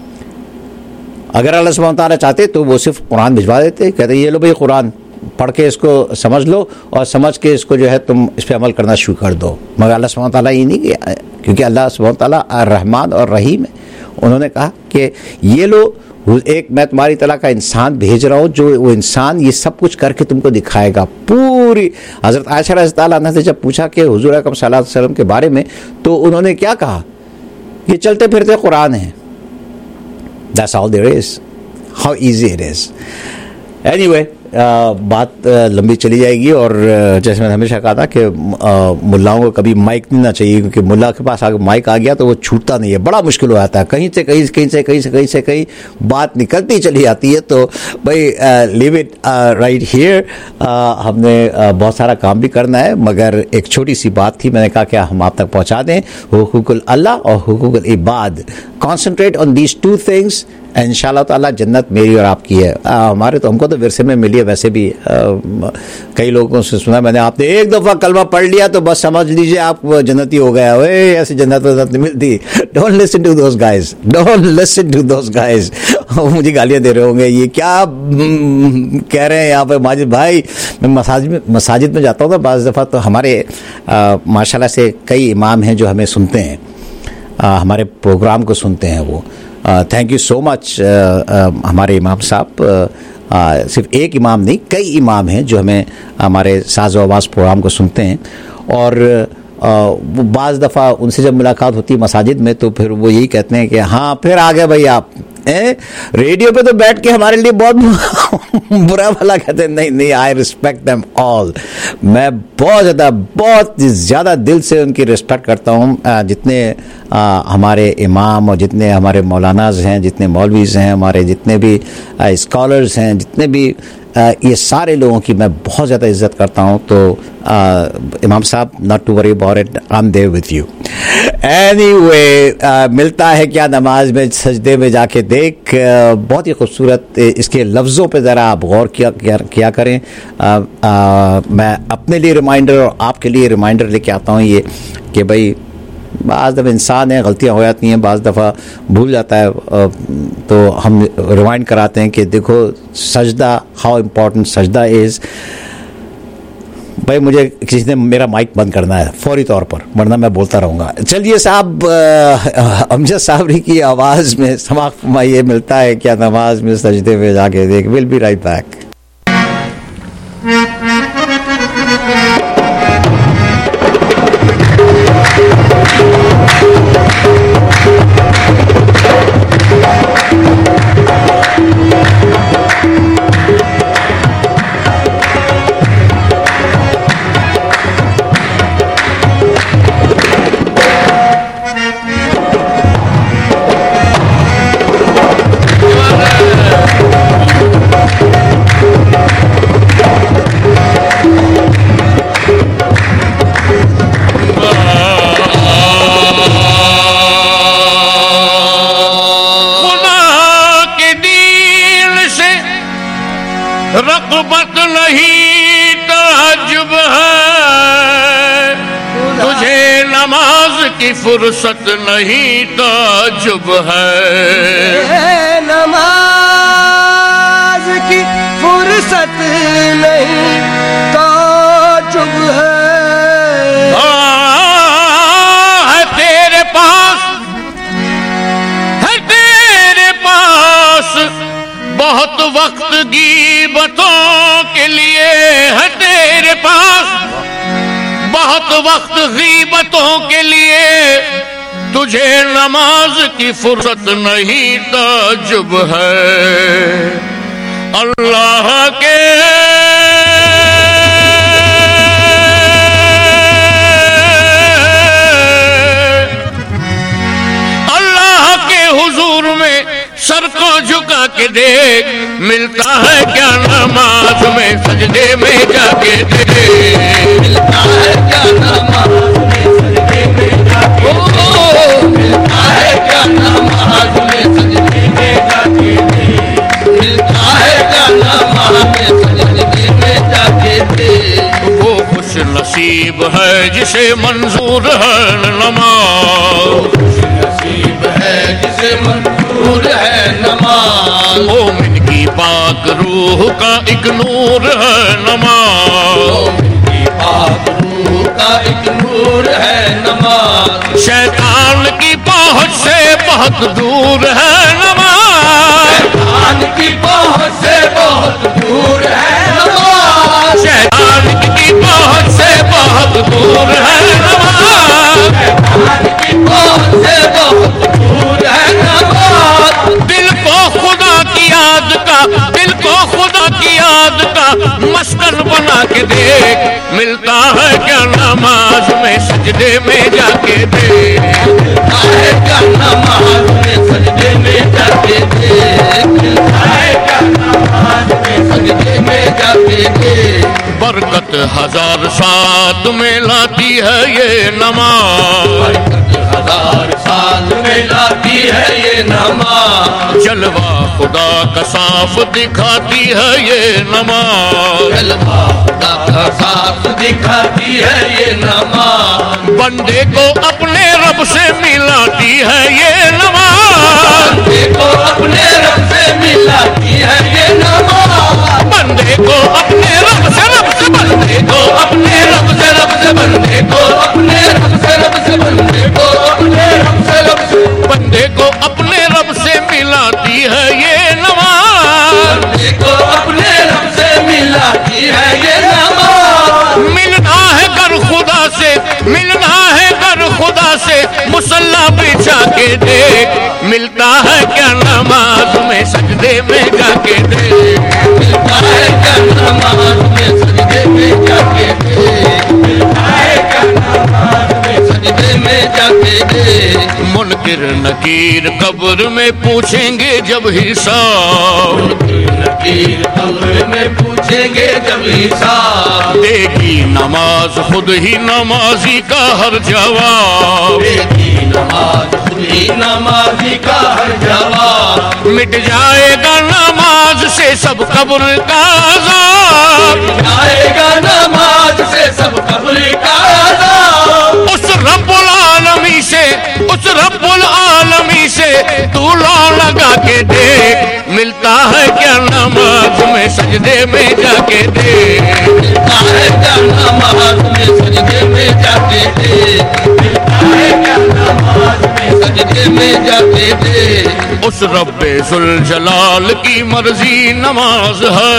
अगर अल्लाह सुब्हानहू व तआला चाहते तो वो सिर्फ कुरान भिजवा देते, कहते ये लो भाई कुरान पढ़ के इसको समझ लो और समझ के इसको जो है तुम इस पर अमल करना शुरू कर दो। मगर अल्लाह सुब्हानहू व तआला ये नहीं किया, क्योंकि अल्लाह सुब्हानहू व तआला अर्रहमान और रहीम है। उन्होंने कहा कि ये लो एक मैं तुम्हारी तरह का इंसान भेज रहा हूँ, जो वो इंसान ये सब कुछ करके तुमको दिखाएगा। पूरी हज़रत आयशा रज़ियल्लाहु अन्हा से जब पूछा कि हुज़ूर अकरम सल्लल्लाहु अलैहि वसल्लम के बारे में, तो उन्होंने क्या कहा, ये चलते फिरते कुरान है। That's all there is. How easy it is. Anyway, बात लंबी चली जाएगी और जैसे मैंने हमेशा कहा था कि मुल्लाओं को कभी माइक नहीं ना चाहिए, क्योंकि मुल्ला के पास आगे माइक आ गया तो वो छूटता नहीं है, बड़ा मुश्किल हो जाता है। कहीं से कहीं बात निकलती चली जाती है। तो भाई लीव इट राइट हियर। हमने बहुत सारा काम भी करना है, मगर एक छोटी सी बात थी, मैंने कहा कि हम आप तक पहुँचा दें। हुकूकुल अल्लाह और हुकूकुल इबाद, concentrate on these two things, इंशाअल्लाह ताला जन्नत मेरी और आपकी है। हमारे तो हमको तो विरसे में मिली है। वैसे भी कई लोगों से सुना मैंने, आपने एक दफ़ा कलमा पढ़ लिया तो बस समझ लीजिए आप जन्नती हो गया। ऐसी जन्नत नहीं मिलती। Don't listen to those guys, don't listen to those guys. मुझे गालियाँ दे रहे होंगे, ये क्या कह रहे हैं यहाँ पे माजिद भाई। मैं मसाजिद में जाता हूँ ना बाज़ दफ़ा, तो हमारे माशाल्लाह से कई इमाम हैं जो हमें सुनते हैं, हमारे प्रोग्राम को सुनते हैं। वो थैंक यू सो मच। हमारे इमाम साहब, सिर्फ एक इमाम नहीं, कई इमाम हैं जो हमें हमारे साज़ व आवाज़ प्रोग्राम को सुनते हैं। और वो बाज़ दफ़ा उनसे जब मुलाकात होती है मसाजिद में, तो फिर वो यही कहते हैं कि हाँ फिर आ गए भाई आप। रेडियो पे तो बैठ के हमारे लिए बहुत बुरा भला कहते हैं। नहीं, आई रिस्पेक्ट देम ऑल। मैं बहुत ज़्यादा दिल से उनकी रिस्पेक्ट करता हूँ। जितने हमारे इमाम और जितने हमारे मौलानाज हैं, जितने मौलवीज़ हैं, हमारे जितने भी स्कॉलर्स हैं, जितने भी ये सारे लोगों की मैं बहुत ज़्यादा इज्जत करता हूँ। तो इमाम साहब, not to worry about it, I am there with you. Anyway, मिलता है क्या नमाज में सजदे में जाके देख, बहुत ही खूबसूरत इसके लफ्ज़ों पे ज़रा आप गौर किया करें। मैं अपने लिए रिमाइंडर और आपके लिए रिमाइंडर लेके आता हूँ ये कि भाई बाज़ दफ़ा इंसान है, गलतियाँ हो जाती हैं, बाज़ दफ़ा भूल जाता है, तो हम रिमाइंड कराते हैं कि देखो सजदा, हाउ इम्पोर्टेंट सजदा इज़। भाई मुझे किसी ने मेरा माइक बंद करना है फौरी तौर पर, वरना मैं बोलता रहूँगा। चलिए साहब, अमजद साबरी की आवाज़ में समाप्त फरमाइए, मिलता है क्या नमाज में सजदे में जाके देख। Will be right back. फुर्सत नहीं ताजुब है, नमाज की फुर्सत नहीं ताजुब है। है तेरे पास, है तेरे पास बहुत वक्त गीबतों के लिए, है तेरे पास बहुत वक्त गीबतों के लिए, तुझे नमाज की फुर्सत नहीं ताजुब है। अल्लाह के हुजूर में सर को झुका के देख, मिलता है क्या नमाज में सजदे में जाके देख, मिलता है क्या नमाज में सजदे में जाके देख, मिलता है क्या नमाज में सजदे में जाके देख, मिलता है क्या नमाज में सजदे में जाके देख। वो खुश नसीब है जिसे मंजूर है नमाज, नसीब है जिसे मंजूर है नमाज। मोमिन की पाक रूह का एक नूर है नमाज, मोमिन की पाक रूह का एक नूर है नमाज। शैतान की पहुंच से बहुत दूर है नमाज, शैतान की पहुंच से बहुत दूर है नमाज, शैतान की पहुंच से बहुत दूर है नमाज, शैतान की पहुंच से बहुत दूर है नमाज। दिल को खुदा की याद का, दिल को खुदा की याद का मस्कन बना के देख, मिलता है क्या नमाज में सजदे में जाके देख, मिलता है क्या नमाज में सजदे में जाके देख, मिलता है क्या नमाज में सजदे में जाके देख। बरकत हजार साथ में लाती है ये नमाज, बरकत हजार साथ में लाती है ये नमाज। जलवा खुदा का साफ दिखाती है ये नमाज, जलवा खुदा का साफ दिखाती है ये नमाज। बंदे को अपने रब से मिलाती है ये नमाज, बंदे को अपने रब से मिलाती है ये नमाज। बंदे को अपने रब से, बंदे को अपने रब से, बंदे को अपने रब से, बंदे को अपने रब से, बंदे को अपने रब से मिलाती है ये नमाज, बंदे को अपने रब से मिलाती है ये नमाज। मिलना है कर खुदा से, मिलना है कर खुदा से मुसल्ला बिछा के देख, मिलता है क्या नमाज में सजदे में जाके देख, मिलता है क्या नमाज में सजदे में जाके देख, मिलता है क्या नमाज में सजदे में जाके देख। मुनकिर नकीर कब्र में पूछेंगे जब हिसाब, मुनकिर नकीर कब्र में पूछेंगे जब हिसाब। देगी नमाज खुद ही नमाजी का हर जवाब, देगी नमाज खुद ही नमाजी का हर जवाब। मिट जाएगा नमाज से सब कब्र का अज़ाब, मिट जाएगा नमाज से सब कब्र का अज़ाब। उस रब्बुल आलमी से, उस रब्बुल आलमी से तू लो लगा के देख, मिलता है क्या नमाज में सजदे में जाके देख, मिलता है क्या नमाज में सजदे में जाके देख, मिलता है क्या नमाज में सजदे में जाके देख। उस रब्बे जुल जलाल की मर्जी नमाज है,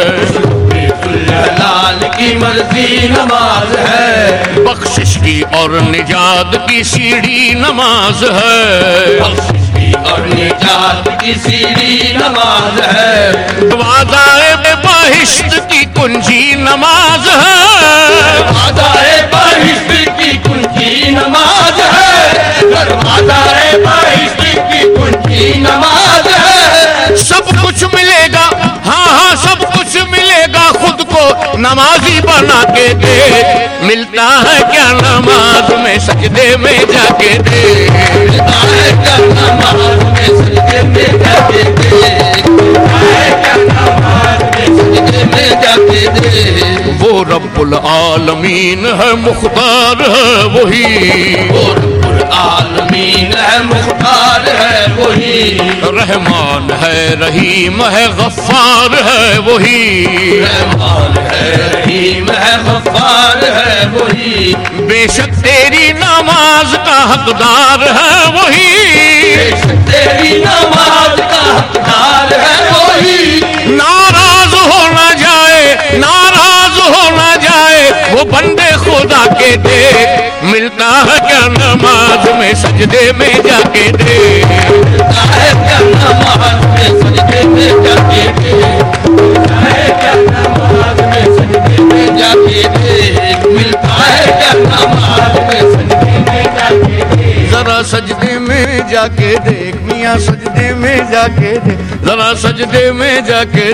जलाल की मर्जी नमाज है। बख्शिश की और निजात की सीढ़ी नमाज है, बख्शिश की और निजात की सीढ़ी नमाज है। वादाए बहिश्त की कुंजी नमाज है, वादाए बहिश्त की कुंजी नमाज है, वादाए बहिश्त की कुंजी नमाज है। सब कुछ मिलेगा, हाँ हाँ सब कुछ मिलेगा, खुद को नमाजी बना के देख, मिलता है क्या नमाज में सजदे में जाके देख, मिलता है क्या नमाज में सजदे में जाके देख, मिलता है क्या नमाज में सजदे में जाके देख। वो रब्बुल आलमीन है मुख्तार है वही, वो रब्बुल आलमीन है, मुख्तार है वही, रहमान है, रहीम है, गफ्फार है वही, रहमान है, रहीम है, गफ्फार है वही, बेशक तेरी नमाज का हकदार है वही, बेशक तेरी नमाज का हकदार है वही, नाराज हो ना जाए, नाराज हो ना जाए वो बंदे खुदा के देख, मिलता है क्या नमाज में सजदे में जाके देख, मिलता है क्या नमाज में सजदे में जाके देख, मिलता है क्या नमाज में सजदे में जाके देख, मिलता है क्या नमाज में सजदे में जाके देख, जरा सजदे में जाके देख मियां, सजदे में जाके देख, जरा सजदे में जाके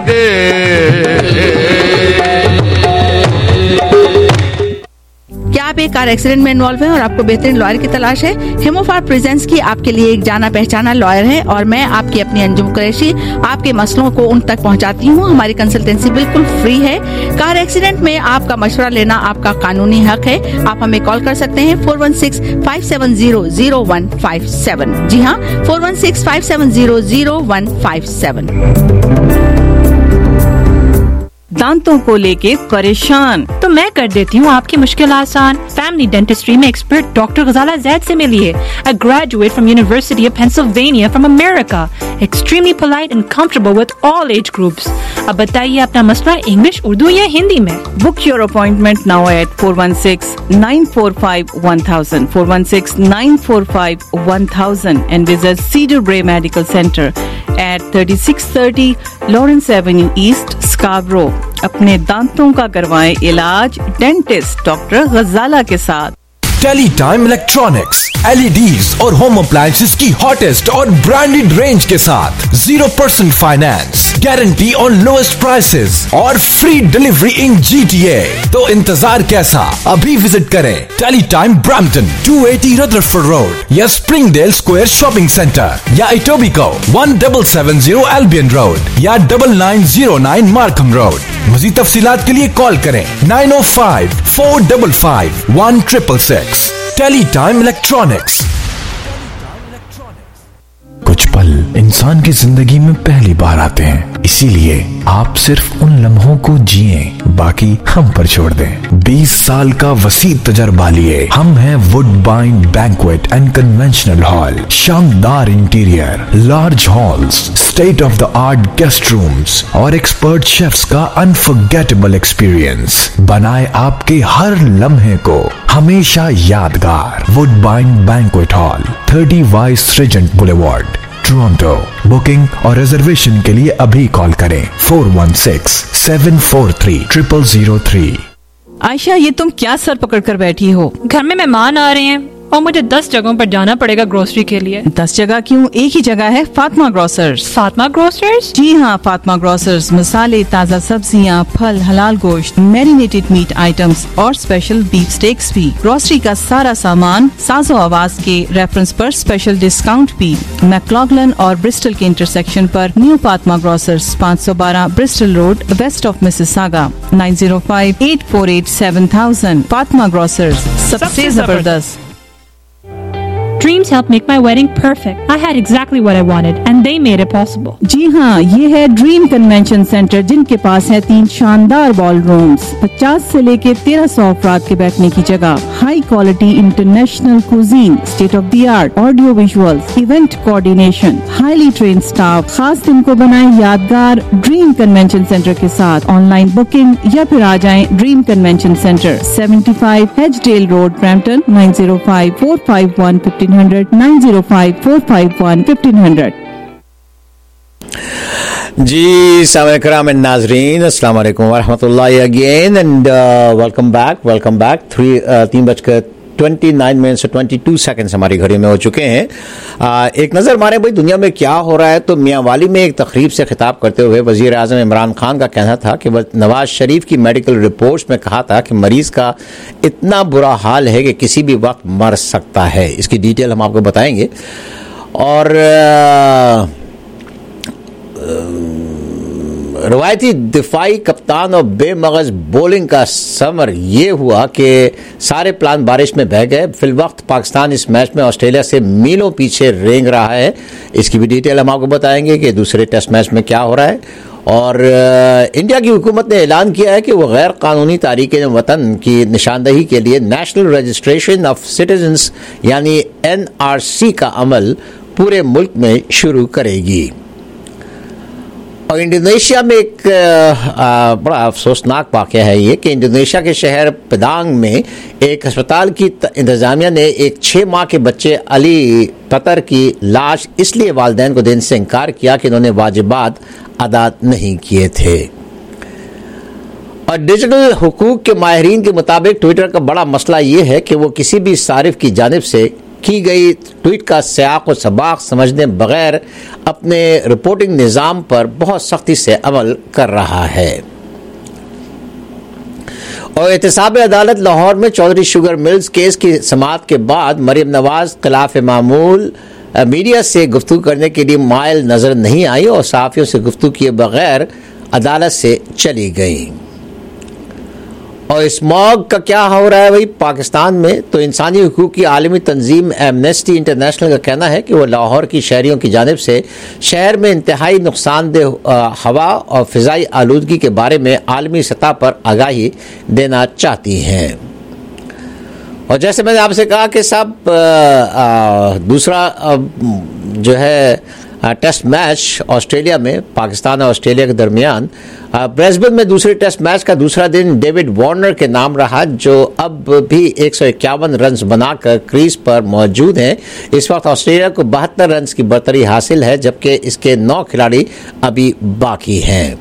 देख। क्या आप एक कार एक्सीडेंट में इन्वॉल्व हैं और आपको बेहतरीन लॉयर की तलाश है? हेमोफार प्रेजेंस की आपके लिए एक जाना पहचाना लॉयर है और मैं आपकी अपनी अंजुम कुरैशी आपके मसलों को उन तक पहुंचाती हूं। हमारी कंसल्टेंसी बिल्कुल फ्री है। कार एक्सीडेंट में आपका मशवरा लेना आपका कानूनी हक है। आप हमें कॉल कर सकते हैं 416-570-0157। जी हाँ, 416-570-0157। दांतों को लेके परेशान तो मैं कर देती हूँ आपकी मुश्किल आसान। फैमिली डेंटिस्ट्री में एक्सपर्ट डॉक्टर गजाला जैद से मिलिए। A graduate from University of Pennsylvania from America, extremely polite and comfortable with all age groups. अब बताइए अपना मसला इंग्लिश, उर्दू या हिंदी में। Book your appointment now at 416-945-1000, 416-945-1000 and visit Cedar Bray Medical Center at 3630 Lawrence Avenue East, Scarborough. अपने दांतों का करवाएं इलाज डेंटिस्ट डॉक्टर गजाला के साथ। टेली टाइम इलेक्ट्रॉनिक्स, LEDs और होम अप्लायंसेस की हॉटेस्ट और ब्रांडेड रेंज के साथ 0% finance, guarantee on lowest prices और फ्री डिलीवरी इन GTA। तो इंतजार कैसा, अभी विजिट करें Teletime Brampton 280 Rutherford road या स्प्रिंगडेल स्क्वायर शॉपिंग सेंटर या इटोबिको 1770 एल्बियन रोड या 9909 मार्कम रोड। मज़ीद तफसीलात के लिए कॉल करें 905-455-1666। Teletime electronics. कुछ पल इंसान की जिंदगी में पहली बार आते हैं, इसीलिए आप सिर्फ उन लम्हों को जिए, बाकी हम पर छोड़ दें। 20 साल का वसी तजर्बा लिए हम हैं Woodbine banquet and conventional hall. शानदार interior, large halls, state of the art guest rooms और एक्सपर्ट शेफ्स का अनफॉरगेटेबल एक्सपीरियंस बनाए आपके हर लम्हे को हमेशा यादगार। Woodbine banquet hall, 30 Vice Regent boulevard, Toronto. Booking और रिजर्वेशन के लिए अभी कॉल करें 416-743-0003। आयशा, ये तुम क्या सर पकड़ कर बैठी हो? घर में मेहमान आ रहे हैं और मुझे 10 जगहों पर जाना पड़ेगा ग्रोसरी के लिए। 10 जगह क्यों, एक ही जगह है, फातिमा ग्रोसर्स। फातिमा ग्रोसर्स? जी हाँ, फातिमा ग्रोसर्स मसाले, ताज़ा सब्जियाँ, फल, हलाल गोश्त, मैरिनेटेड मीट आइटम्स और स्पेशल बीफ स्टेक्स भी। ग्रोसरी का सारा सामान साजो आवाज के रेफरेंस पर स्पेशल डिस्काउंट भी। मैक्लॉगलन और ब्रिस्टल के इंटरसेक्शन पर new Fatima grocers, 512 Bristol road, west of Mississauga, 905-848-7000। Fatima grocers, सबसे जबरदस्त। Dreams helped make my wedding perfect. I had exactly what I wanted and they made it possible. जी हाँ, ये है ड्रीम कन्वेंशन सेंटर, जिनके पास है 3 शानदार बॉल रूम्स, 50 से लेके 1300 अफराद के बैठने की जगह, high quality international cuisine, state of the art audio visuals, event coordination, highly train staff. खास दिन को बनाए यादगार ड्रीम कन्वेंशन सेंटर के साथ। ऑनलाइन बुकिंग या फिर आ जाएं dream convention centre, 75 Hedgedale road, Brampton, 905-451-1500, 905-451-1500। जी सामने नाजरीन, अस्सलाम वालेकुम वरहमतुल्लाहि अगेन एंड वेलकम बैक 3:29 और 22 सेकंड्स हमारी घड़ी में हो चुके हैं। एक नज़र मारे भाई दुनिया में क्या हो रहा है। तो मियांवाली में एक तकरीब से खिताब करते हुए वज़ीर आज़म इमरान खान का कहना था कि नवाज शरीफ की मेडिकल रिपोर्ट्स में कहा था कि मरीज का इतना बुरा हाल है कि किसी भी वक्त मर सकता है। इसकी डिटेल हम आपको बताएंगे। और रवायती दिफाई कप्तान और बेमगज बॉलिंग का समर ये हुआ कि सारे प्लान बारिश में बह गए। फिलवक्त पाकिस्तान इस मैच में ऑस्ट्रेलिया से मीलों पीछे रेंग रहा है। इसकी भी डिटेल हम आपको बताएंगे कि दूसरे टेस्ट मैच में क्या हो रहा है। और इंडिया की हुकूमत ने ऐलान किया है कि वो गैर कानूनी तारीक़ वतन की निशानदही के लिए नेशनल रजिस्ट्रेशन ऑफ सिटीजन्स यानी NRC का अमल पूरे मुल्क में शुरू करेगी। और इंडोनेशिया में एक बड़ा अफसोसनाक वाक़या है ये कि इंडोनेशिया के शहर पदांग में एक अस्पताल की इंतज़ामिया ने एक 6 माह के बच्चे अली ततर की लाश इसलिए वालिदैन को देने से इनकार किया कि उन्होंने वाजिबात अदा नहीं किए थे। और डिजिटल हुकूक के माहिरीन के मुताबिक ट्विटर का बड़ा मसला ये है कि वो किसी भी सारिफ की जानिब से की गई ट्वीट का सियाक और सबाक समझने बगैर अपने रिपोर्टिंग निज़ाम पर बहुत सख्ती से अमल कर रहा है। और एहतसाब अदालत लाहौर में चौधरी शुगर मिल्स केस की समाअत के बाद मरियम नवाज खिलाफ मामूल मीडिया से गुफ्तगू करने के लिए मायल नजर नहीं आई और सहाफ़ियों से गुफ्तगू किए बगैर अदालत से चली गई। और स्मॉग का क्या हो रहा है भाई पाकिस्तान में, तो इंसानी हुकूक की आलमी तंजीम एमनेस्टी इंटरनेशनल का कहना है कि वो लाहौर की शहरियों की जानिब से शहर में इंतहाई नुकसानदेह हवा और फ़िज़ाई आलूदगी के बारे में आलमी सतह पर आगाही देना चाहती हैं। और जैसे मैंने आपसे कहा कि साहब दूसरा जो है टेस्ट मैच ऑस्ट्रेलिया में पाकिस्तान और ऑस्ट्रेलिया के दरमियान ब्रिस्बेन में दूसरे टेस्ट मैच का दूसरा दिन डेविड वार्नर के नाम रहा, जो अब भी 151 रन बनाकर क्रीज पर मौजूद हैं। इस वक्त ऑस्ट्रेलिया को 72 रन की बरतरी हासिल है, जबकि इसके 9 खिलाड़ी अभी बाकी हैं।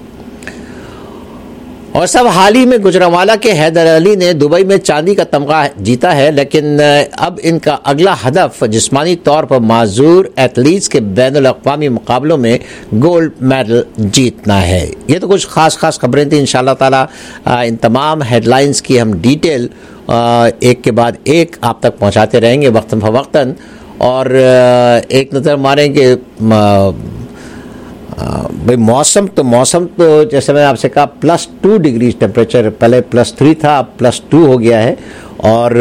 और सब हाल ही में गुजरांवाला के हैदर अली ने दुबई में चांदी का तमगा जीता है, लेकिन अब इनका अगला हदफ जिस्मानी तौर पर माजूर एथलीट्स के बैनुल अक़वामी मुकाबलों में गोल्ड मेडल जीतना है। ये तो कुछ खास खबरें थी। इंशाअल्लाह ताला इन तमाम हेडलाइंस की हम डिटेल एक के बाद एक आप तक पहुंचाते रहेंगे वक्तन फ़वक्तन। और एक नज़र मारेंगे भाई मौसम तो जैसे मैंने आपसे कहा +2 डिग्री टेम्परेचर, पहले +3 था, अब +2 हो गया है। और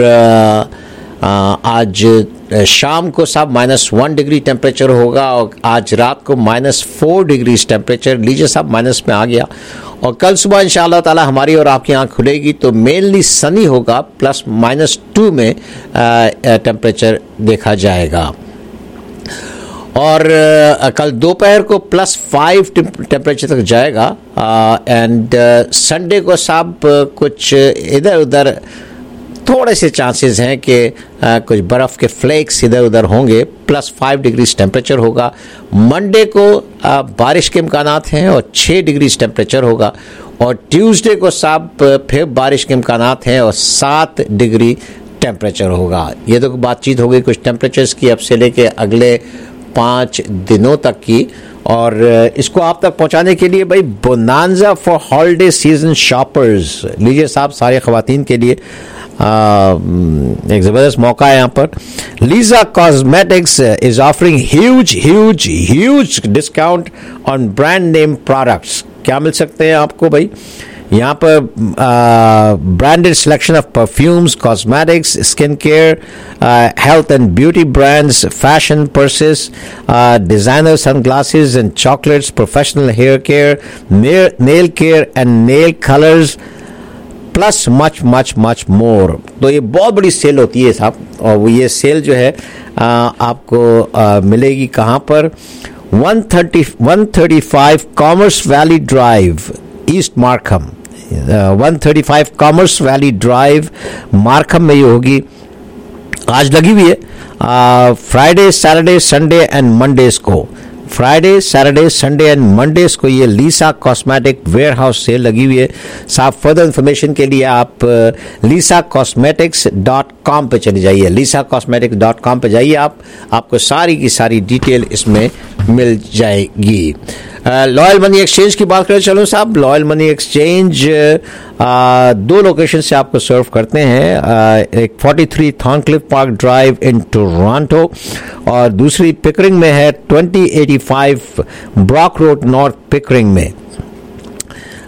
आज शाम को सब -1 डिग्री टेम्परेचर होगा और आज रात को -4 डिग्री टेम्परेचर लीजिए सब माइनस में आ गया। और कल सुबह इंशाअल्लाह ताला हमारी और आपकी आँख खुलेगी तो मेनली सनी होगा, +-2 में टेम्परेचर देखा जाएगा। और कल दोपहर को +5 टेम्परेचर तक जाएगा। एंड संडे को साहब कुछ इधर उधर थोड़े से चांसेस हैं कि कुछ बर्फ़ के फ्लेक्स इधर उधर होंगे, +5 डिग्री टेम्परेचर होगा। मंडे को बारिश के इम्कानात हैं और 6 डिग्री टेम्परेचर होगा। और ट्यूसडे को साहब फिर बारिश के इम्कानात हैं और 7 डिग्री टेम्परेचर होगा। ये तो बातचीत हो गई कुछ टेम्परेचर्स की अब से लेके अगले 5 दिनों तक की। और इसको आप तक पहुंचाने के लिए भाई bonanza for holiday season shoppers लीजिए साहब, सारे खवातीन के लिए एक ज़बरदस्त मौका है यहाँ पर। Lisa cosmetics is offering huge discount on brand name products. क्या मिल सकते हैं आपको भाई यहाँ पर? Branded selection of perfumes, cosmetics, skin care, health and beauty brands, fashion purses, designer sunglasses and chocolates, professional hair care, nail care and nail colours, plus much more. तो ये बहुत बड़ी सेल होती है साहब। और वो ये सेल जो है आपको मिलेगी कहाँ पर? 135 commerce valley drive, east Markham. 135 commerce valley drive Markham में ये होगी। आज लगी हुई है Friday, Saturday, Sunday and Mondays को। Friday, Saturday, Sunday and Mondays को ये Lisa cosmetic warehouse sale लगी हुई है। साहब फर्दर इन्फॉर्मेशन के लिए आप lisacosmetics.com पे चले जाइए। lisacosmetics.com पे जाइए, आपको सारी की सारी डिटेल इसमें मिल जाएगी। लॉयल मनी एक्सचेंज की बात करें चलो साहब। लॉयल मनी एक्सचेंज 2 लोकेशन से आपको सर्व करते हैं। एक 43 Thorncliffe park drive in Toronto और दूसरी पिकरिंग में है 2085 ब्रॉक रोड नॉर्थ पिकरिंग में।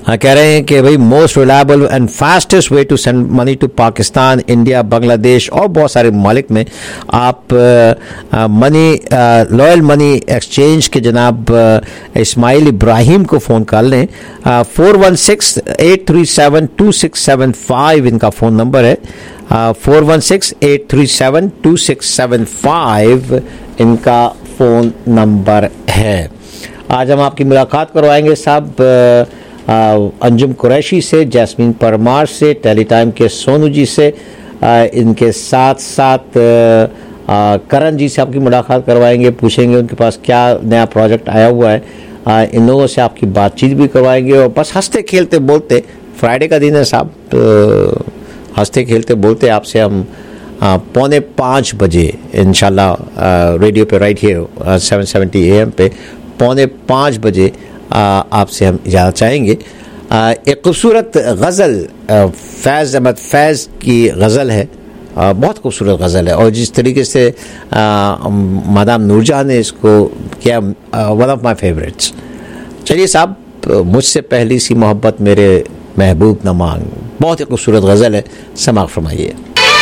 कह रहे हैं कि भाई most reliable and fastest way to send money to Pakistan, India, Bangladesh और बहुत सारे ममालिक में आप लॉयल मनी एक्सचेंज के जनाब इस्माइल इब्राहिम को फ़ोन कर लें। 416-837-2675 इनका फ़ोन नंबर है। 416-837-2675 इनका फ़ोन नंबर है। आज हम आपकी मुलाकात करवाएंगे साहब अंजुम कुरैशी से, जैस्मीन परमार से, टेली टाइम के सोनू जी से, इनके साथ साथ करण जी से आपकी मुलाकात करवाएंगे, पूछेंगे उनके पास क्या नया प्रोजेक्ट आया हुआ है, इन लोगों से आपकी बातचीत भी करवाएंगे। और बस हंसते खेलते बोलते, फ्राइडे का दिन है साहब, हंसते खेलते बोलते आपसे हम 4:45 बजे इंशाल्लाह रेडियो पे राइट हियर 770 AM पे 4:45 बजे आपसे हम इजाज़त चाहेंगे। एक खूबसूरत गज़ल फैज़ अहमद फैज़ की गज़ल है, बहुत खूबसूरत गज़ल है, और जिस तरीके से मादाम नूरजहां ने इसको किया, वन ऑफ माई फेवरेट्स। चलिए साहब, मुझसे पहली सी मोहब्बत मेरे महबूब न मांग, बहुत ही खूबसूरत गज़ल है, समाअत फरमाइए।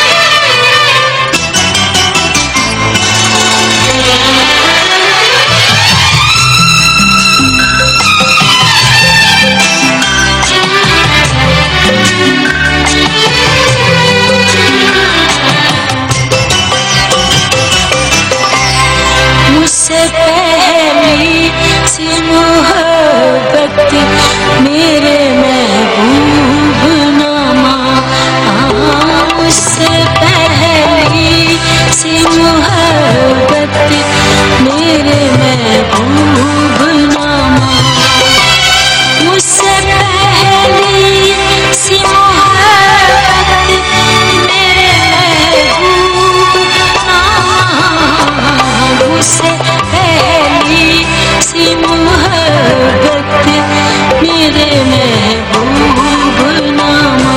मुझसे पहली सी मोहब्बत मेरे महबूब नामा, मुझसे पहली सी मोहब्बत मेरे महबूब नामा, मुझसे पहली सी मोहब्बत मेरे महबूब नामा, मुझसे पहली सी मोहब्बत मेरे महबूब नामा।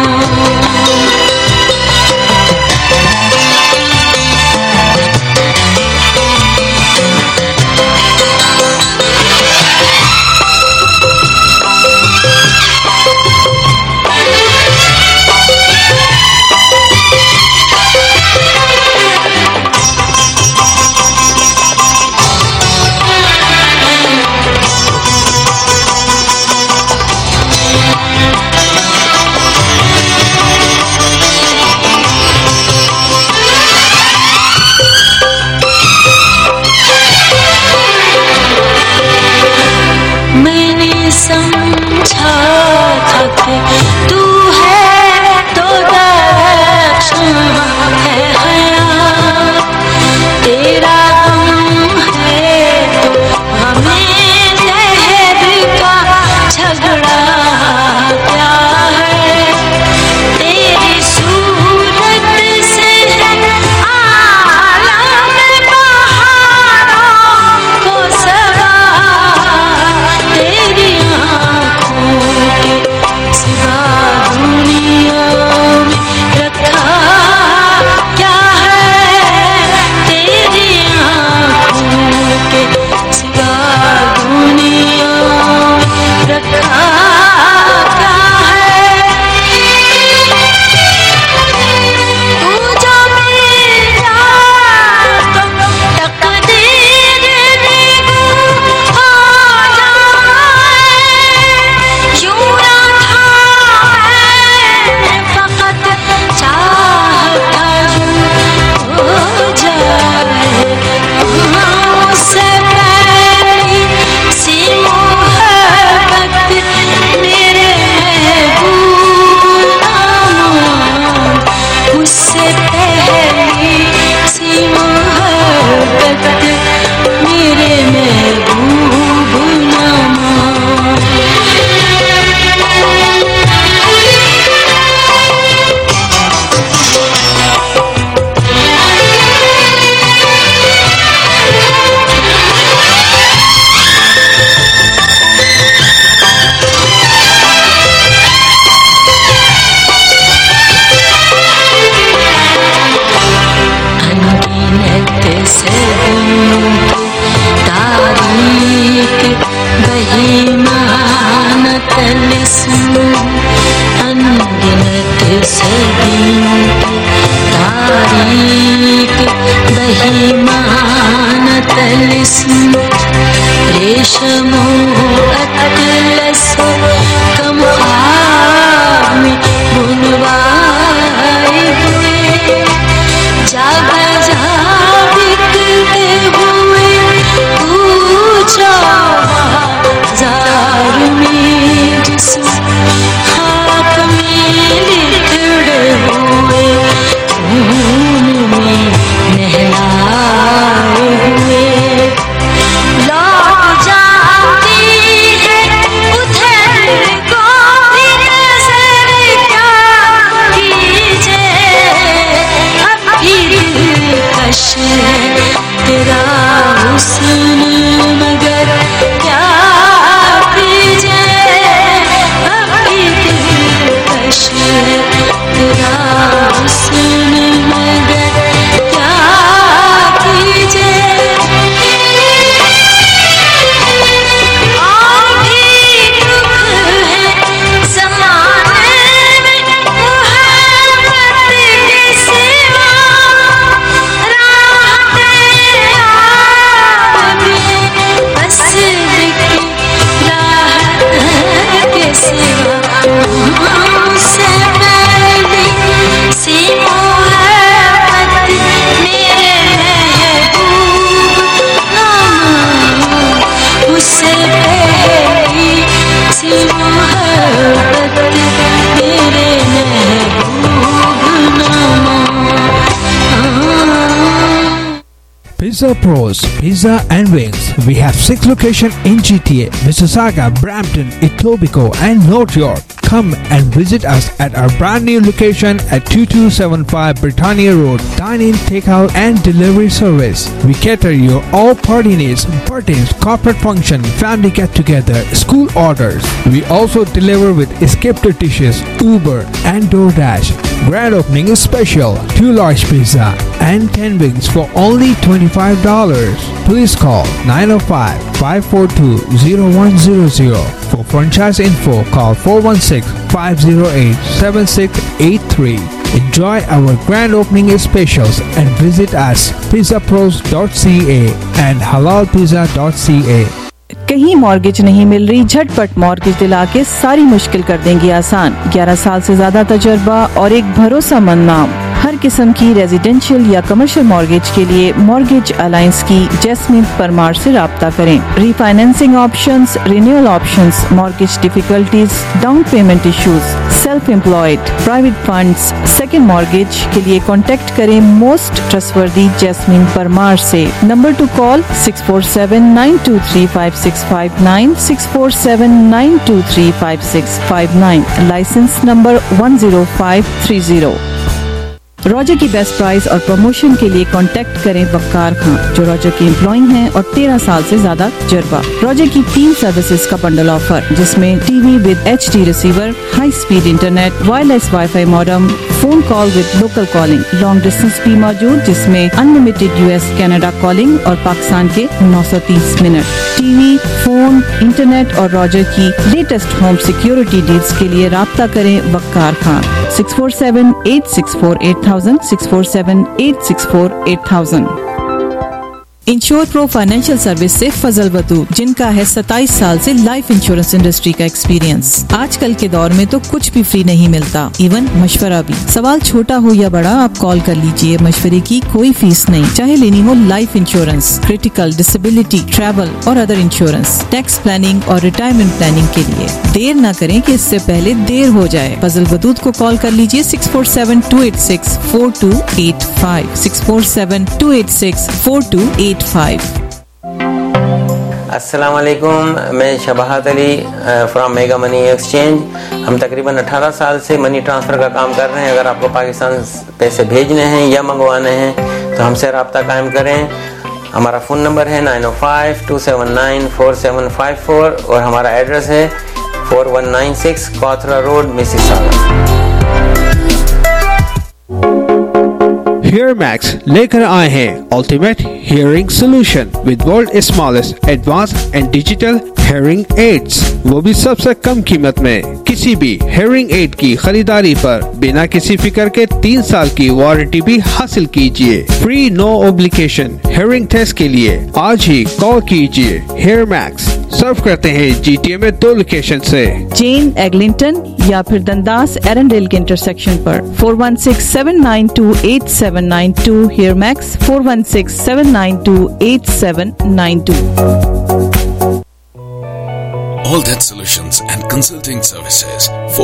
मैंने समझा था कि तू है तो दर्शन है हयात, तेरा गम है तो हमें दहर का झगड़ा क्या है, तेरी सूरत से आलम बहारों को सवार, तेरी आँखों के सिवा शमो अतलस कम ख्वाब में बुनवाए हुए जागा बिकते हुए पूछा जार में जिस्म खाक में लिखड़े हुए खून में नहलाए हुए लौट जाती है उधर को भी नजर क्या कीजिए अब भी दिलकश है तेरा हुस्न मगर क्या कीजिए अब भी दिलकश है तेरा हुस्न मगर क्या कीजिए और भी दुख है ज़माने में मोहब्बत के सिवा राहत याद में बस दिखी राहत के सिवा उससे पहले सी मोहब्बत मेरे महबूब नामा उससे पहले सी मोहब्बत मेरे महबूब नामा Pizza Pros, Pizza and Wings. We have 6 locations in GTA, Mississauga, Brampton, Etobicoke and North York. Come and visit us at our brand new location at 2275 Britannia Road. Dine-in, takeout and delivery service. We cater your all party needs, birthdays, corporate function, family get-together, school orders. We also deliver with scripted dishes, Uber and DoorDash. Grand opening is special. 2 large pizza and 10 wings for only $25. Please call 905-542-0100. For franchise info, call 416-508-7683. Enjoy our grand opening specials and visit us pizzapros.ca and halalpizza.ca. कहीं mortgage नहीं मिल रही, झटपट mortgage दिला के सारी मुश्किल कर देंगे आसान। 11 साल से ज्यादा तजुर्बा और एक भरोसेमंद नाम। हर किस्म की रेजिडेंशियल या कमर्शियल मॉर्गेज के लिए मॉर्गेज अलायंस की जैस्मिन परमार से राब्ता करें। Refinancing options, renewal options, mortgage difficulties, down payment issues, self employed, private funds, second mortgage के लिए कॉन्टेक्ट करें मोस्ट ट्रस्टवर्दी जैस्मिन परमार से। Number to call 647-923-5659, 647-923-5659, licence number 10530। Roger की बेस्ट प्राइस और प्रमोशन के लिए कांटेक्ट करें वक्कार खान, जो रॉजर के एम्प्लॉय हैं और 13 साल से ज्यादा तजुर्बा। रॉजर की 3 सर्विसेज का बंडल ऑफर, जिसमें TV with HD receiver, high speed internet, wireless WiFi modem, phone call with local calling, long distance भी मौजूद, जिसमें अनलिमिटेड US कनाडा कॉलिंग और पाकिस्तान के 930 मिनट। टीवी, फोन, इंटरनेट और रॉजर की लेटेस्ट होम सिक्योरिटी डील्स के लिए राब्ता करें Waqar Khan 647-864-8000, 647-864-8000। Insure pro financial service से फजल बतू, जिनका है 27 साल से लाइफ इंश्योरेंस इंडस्ट्री का एक्सपीरियंस। आजकल के दौर में तो कुछ भी फ्री नहीं मिलता, इवन मशवरा भी। सवाल छोटा हो या बड़ा, आप कॉल कर लीजिए, मशवरे की कोई फीस नहीं। चाहे लेनी हो life insurance, critical, disability, travel और अदर इंश्योरेंस, टैक्स प्लानिंग और रिटायरमेंट प्लानिंग के लिए। देर न करें कि इससे पहले देर हो जाए। फजल बतूत को कॉल कर लीजिए 647-286-4285, 647-286-4285। अस्सलाम वालेकुम, मैं Shabahat Ali from mega money exchange. हम तकरीबन 18 साल से मनी ट्रांसफ़र का काम कर रहे हैं। अगर आपको पाकिस्तान पैसे भेजने हैं या मंगवाने हैं तो हमसे रब्ता कायम करें। हमारा फ़ोन नंबर है 905-279-4754 और हमारा एड्रेस है 4196 कॉथरा रोड, मिसिसागा। HearMax लेकर आए हैं ultimate hearing solution with world smallest advance and digital hearing aids, वो भी सबसे कम कीमत में। किसी भी हियरिंग एड की खरीदारी पर बिना किसी फिक्र के 3 साल की वारंटी भी हासिल कीजिए। Free no obligation hearing test के लिए आज ही कॉल कीजिए HearMax सर्व करते हैं GTA में 2 लोकेशन से, जेन एग्लिंगटन या फिर दंदास एरंडेल के इंटरसेक्शन पर। 416-792-8792 hear max 416-792-8792। All That Solutions and Consulting Services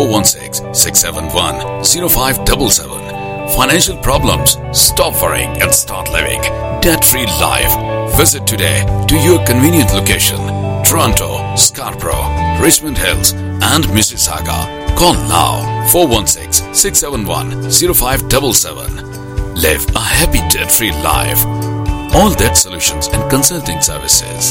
416-671-0577. Financial problems? Stop worrying and start living debt-free life. Visit today to your convenient location. Toronto, Scarborough, Richmond Hills and Mississauga. Call now 416-671-0577. Live a happy debt-free life. All That Solutions and Consulting Services.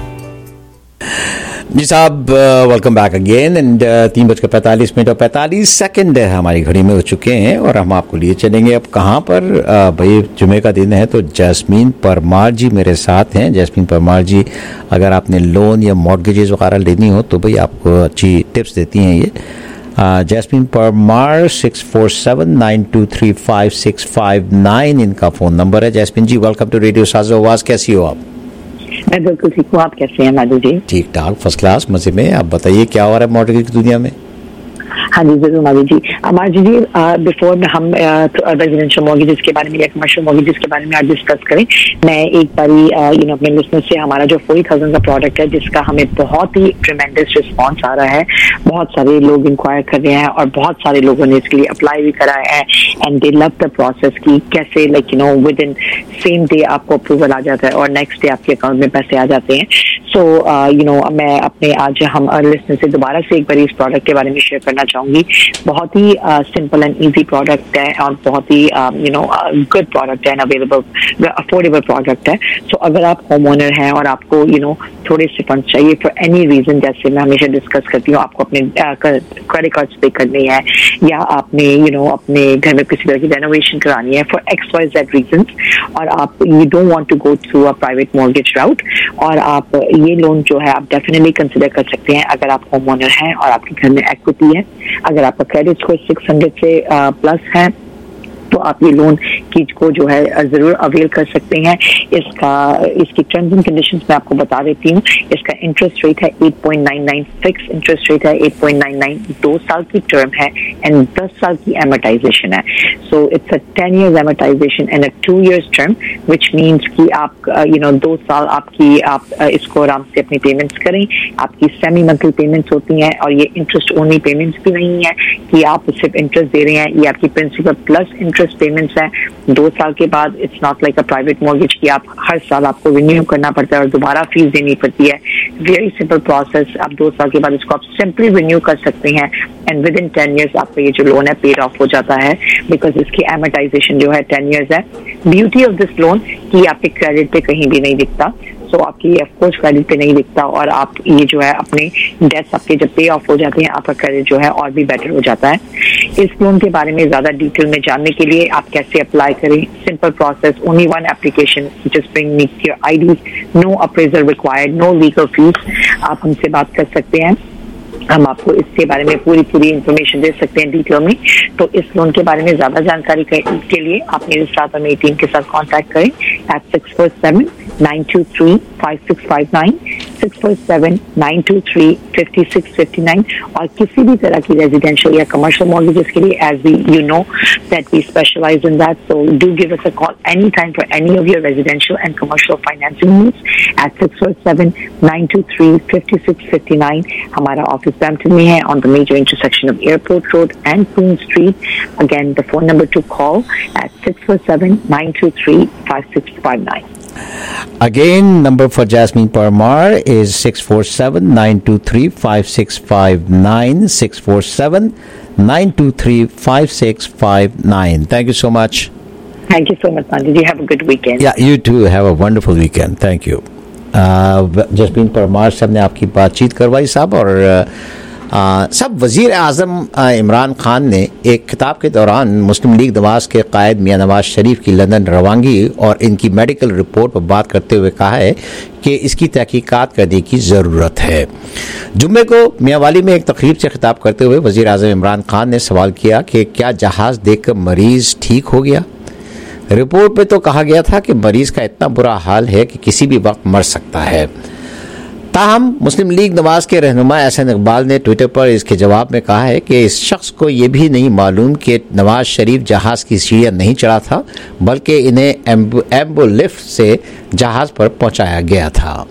जी साहब, welcome back again and 3:45 और 45 second हमारी घड़ी में हो चुके हैं और हम आपको लिए चलेंगे अब कहाँ पर। भाई जुमे का दिन है तो जैस्मीन परमार जी मेरे साथ हैं। जैस्मीन परमार जी, अगर आपने लोन या मॉर्गेजेस वगैरह लेनी हो तो भाई आपको अच्छी टिप्स देती हैं ये। जैस्मीन परमार 647-923-5659 इनका फ़ोन नंबर है। Jasmine ji, welcome to radio Saaz Awaaz. कैसी हो आप? मैं बिल्कुल ठीक हूँ, आप कैसे हैं माधु जी? ठीक ठाक, फर्स्ट क्लास, मजे में। आप बताइए क्या हो रहा है मॉर्गेज की दुनिया में? हाँ जी जरूर माधु जी। माधु जी, बिफोर में हम रेजिडेंशियल मॉर्गेजेस के बारे में या कमर्शियल मॉर्गेजेस के बारे में आज डिस्कस करें, मैं एक बारी अपने लिसनर से हमारा जो 40,000 का प्रोडक्ट है जिसका हमें बहुत ही ट्रिमेंडस रिस्पांस आ रहा है, बहुत सारे लोग इंक्वायर कर रहे हैं और बहुत सारे लोगों ने इसके लिए अप्लाई भी करा है and they love the process की कैसे विद इन सेम डे आपको अप्रूवल आ जाता है और नेक्स्ट डे आपके अकाउंट में पैसे आ जाते हैं। सो मैं अपने आज हम लिसनर से दोबारा से एक बार इस प्रोडक्ट के बारे में शेयर करना चाहूंगी। बहुत ही सिंपल एंड इजी प्रोडक्ट है और बहुत ही गुड प्रोडक्ट है एंड अवेलेबल अफोर्डेबल प्रोडक्ट है। सो अगर आप होम ओनर हैं और आपको थोड़े से फंड चाहिए फॉर एनी रीजन, जैसे मैं हमेशा डिस्कस करती हूँ, आपको अपने क्रेडिट कार्ड्स पे करनी है या आपने अपने घर में किसी तरह की रेनोवेशन करानी है फॉर XYZ रीजन और आप you don't want to go through a private mortgage route, और आप ये लोन जो है आप डेफिनेटली कंसिडर कर सकते हैं अगर आप होम ओनर हैं और आपके घर में इक्विटी है। अगर आपका क्रेडिट स्कोर 600 से प्लस है तो आप ये लोन की को जो है जरूर अवेल कर सकते हैं। इसकी टर्म्स एंड कंडीशंस मैं आपको बता देती हूँ। इसका इंटरेस्ट रेट है 8.99, फिक्स इंटरेस्ट रेट है 8.99, 2 साल की टर्म है एंड 10 साल की एमोटाइजेशन है। So it's a 10 years amortization and a 2 years term, which means कि आप 2 साल आप इसको आराम से अपनी पेमेंट्स करें। आपकी सेमी मंथली पेमेंट्स होती हैं और ये इंटरेस्ट ओनली पेमेंट्स भी नहीं है कि आप सिर्फ इंटरेस्ट दे रहे हैं, ये आपकी प्रिंसिपल प्लस इंटरेस्ट पेमेंट्स हैं 2 साल के बाद। It's not like a private mortgage कि आप हर साल आपको रिन्यू करना पड़ता है और दोबारा फीस देनी पड़ती है। वेरी सिंपल प्रोसेस, आप 2 साल के बाद इसको आप सिंपली रिन्यू कर सकते हैं एंड विद इन 10 years आपका ये जो लोन है पेड ऑफ हो जाता है बिकॉज इसकी एमोटाइजेशन जो है 10 years है। ब्यूटी ऑफ दिस लोन कि आपके क्रेडिट पे कहीं भी नहीं दिखता, सो आपकी ऑफकोर्स क्रेडिट पे नहीं दिखता और आप ये जो है अपने डेट्स आपके जब पे ऑफ हो जाते हैं आपका क्रेडिट जो है और भी बेटर हो जाता है। इस लोन के बारे में ज्यादा डिटेल में जानने के लिए आप कैसे अप्लाई करें, simple process, only one application, just bring me your ID, no appraisal required, no legal fees. आप हमसे बात कर सकते हैं, हम आपको इसके बारे में पूरी इंफॉर्मेशन दे सकते हैं डिटेल में। तो इस लोन के बारे में ज्यादा जानकारी के लिए आप मेरे साथ हमें टीम के साथ कांटेक्ट करें at 647-923-5659, 647-923-5659 और किसी भी तरह की रेजिडेंशियल या कमर्शियल मॉर्गेजेस के लिए as you know that we specialize in that, so do give us a call any time for any of your residential and commercial financing needs at 647-923-5659। हमारा ऑफिस Brampton में है on the major intersection of Airport Road and Queen Street. Again, the phone number to call at 647-923-5659. Again, number for Jasmine Parmar is 647-923-5659, 647-923-5659. Thank you so much. Thank you so much, Mandy. You have a good weekend. Yeah, you too. Have a wonderful weekend. Thank you. Jasmeen Parmar साहब ने आपकी बातचीत करवाई साहब। और सब वज़ीर आज़म इमरान खान ने एक खिताब के दौरान मुस्लिम लीग नवाज के कायद मियाँ नवाज शरीफ की लंदन रवानगी और इनकी मेडिकल रिपोर्ट पर बात करते हुए कहा है कि इसकी तहकीकात करने की ज़रूरत है। जुम्मे को मियांवाली में एक तकरीब से खिताब करते हुए वज़ीर आज़म इमरान खान ने सवाल किया कि क्या जहाज़ देखकर मरीज़ ठीक हो गया? रिपोर्ट में तो कहा गया था कि मरीज का इतना बुरा हाल है कि किसी भी वक्त मर सकता है। ताहम मुस्लिम लीग नवाज के रहनुमा एहसन इकबाल ने ट्विटर पर इसके जवाब में कहा है कि इस शख्स को यह भी नहीं मालूम कि नवाज शरीफ जहाज की सीढ़ियां नहीं चढ़ा था, बल्कि इन्हें एम्बो लिफ्ट से जहाज पर पहुंचाया गया था।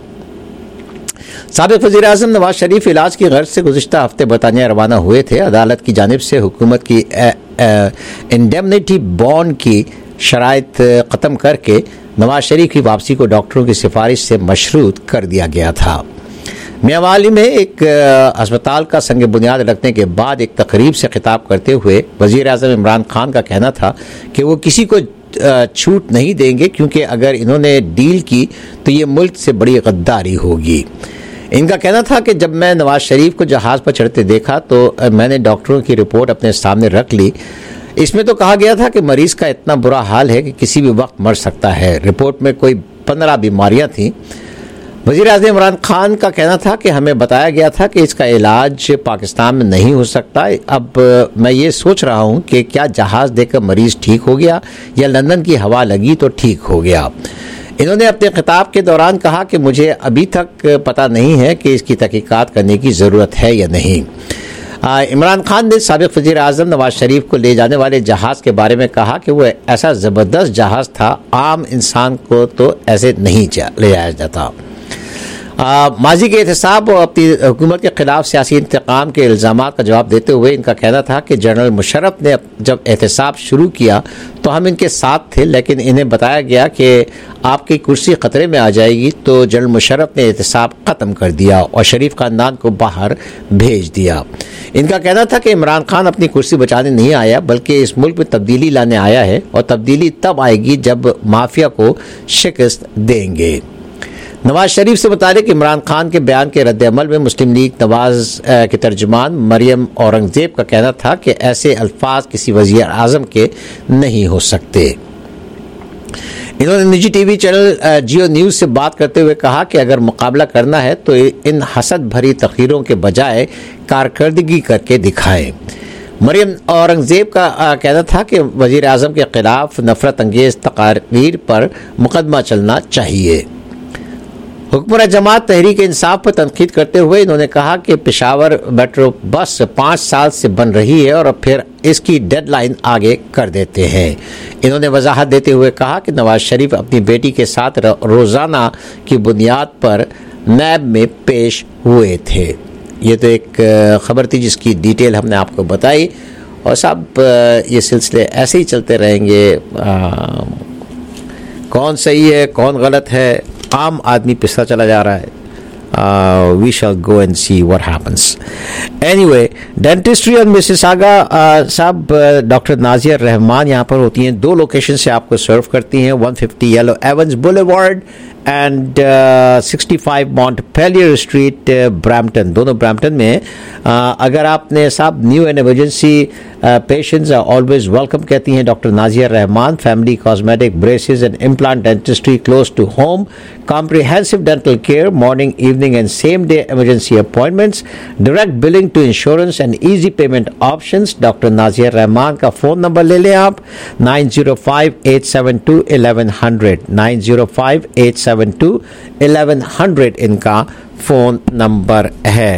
साबिक वज़ीर आज़म नवाज शरीफ इलाज की गर्ज से गुज़िश्ता हफ्ते बरतानिया रवाना हुए थे। अदालत की जानिब से हुकूमत की इंडेमनिटी बॉन्ड की शराइत ख़त्म करके नवाज शरीफ की वापसी को डॉक्टरों की सिफारिश से मशरूत कर दिया गया था। मियांवाली में एक अस्पताल का संग बुनियाद रखने के बाद एक तकरीब से खिताब करते हुए वज़ीर आज़म इमरान खान का कहना था कि वो किसी को छूट नहीं देंगे, क्योंकि अगर इन्होंने डील की तो ये मुल्क से बड़ी गद्दारी होगी। इनका कहना था कि जब मैं नवाज शरीफ को जहाज़ पर चढ़ते देखा तो मैंने डॉक्टरों की रिपोर्ट अपने सामने रख ली। इसमें तो कहा गया था कि मरीज़ का इतना बुरा हाल है कि किसी भी वक्त मर सकता है। रिपोर्ट में कोई 15 बीमारियां थीं। वज़ीर आज़म इमरान खान का कहना था कि हमें बताया गया था कि इसका इलाज पाकिस्तान में नहीं हो सकता। अब मैं ये सोच रहा हूँ कि क्या जहाज़ देकर मरीज़ ठीक हो गया या लंदन की हवा लगी तो ठीक हो गया। इन्होंने अपने खिताब के दौरान कहा कि मुझे अभी तक पता नहीं है कि इसकी तहकीकात करने की ज़रूरत है या नहीं। इमरान खान ने साबिक वज़ीर आज़म नवाज शरीफ को ले जाने वाले जहाज़ के बारे में कहा कि वो ऐसा ज़बरदस्त जहाज़ था, आम इंसान को तो ऐसे नहीं ले जाया जाता। माजी के एहतसाब और अपनी हुकूमत के खिलाफ सियासी इंतकाम के इल्ज़ामात का जवाब देते हुए इनका कहना था कि जनरल मुशर्रफ ने जब एहतसाब शुरू किया तो हम इनके साथ थे, लेकिन इन्हें बताया गया कि आपकी कुर्सी ख़तरे में आ जाएगी, तो जनरल मुशर्रफ ने एहतसाब ख़त्म कर दिया और शरीफ ख़ानदान को बाहर भेज दिया। इनका कहना था कि इमरान खान अपनी कुर्सी बचाने नहीं आया, बल्कि इस मुल्क में तब्दीली लाने आया है, और तब्दीली तब आएगी जब माफिया को शिकस्त देंगे। नवाज शरीफ से मुतालिक इमरान खान के बयान के रद्द-ए-अमल में मुस्लिम लीग नवाज के तर्जुमान मरियम औरंगजेब का कहना था कि ऐसे अल्फाज किसी वज़ीर आज़म के नहीं हो सकते। इन्होंने निजी टीवी चैनल जियो न्यूज़ से बात करते हुए कहा कि अगर मुकाबला करना है तो इन हसद भरी तकरीरों के बजाय कारकर्दगी करके दिखाएं। मरियम औरंगजेब का कहना था कि वज़ीर आज़म के खिलाफ नफरत अंगेज़ तकारीर पर मुकदमा चलना चाहिए। हुकूमत जमात तहरीक इंसाफ पर तनकीद करते हुए इन्होंने कहा कि पेशावर मेट्रो बस 5 साल से बन रही है और फिर इसकी डेडलाइन आगे कर देते हैं। इन्होंने वजाहत देते हुए कहा कि नवाज शरीफ अपनी बेटी के साथ रोज़ाना की बुनियाद पर नैब में पेश हुए थे। ये तो एक ख़बर थी जिसकी डिटेल हमने आपको बताई, और साहब ये सिलसिले ऐसे ही चलते रहेंगे। कौन सही है कौन गलत है, आम आदमी पिसता चला जा रहा है। We shall go and see what happens. Anyway, dentistry on Mississauga साहब डॉक्टर नाजिया रहमान यहाँ पर होती हैं, 2 लोकेशन से आपको सर्व करती हैं, 150 Yellow Avens Boulevard and 65 Montpellier Street Brampton, दोनों ब्रैम्पटन में है। अगर आपने साहब new and emergency patients are always welcome कहती हैं doctor Nazia Rahman. Family cosmetic braces and implant dentistry close to home, comprehensive dental care, morning, evening and same day emergency appointments, direct billing to insurance and easy payment options। Doctor Nazia Rahman का phone number ले लें आप, 905-872-1100, 905-872-1100 इनका phone number है।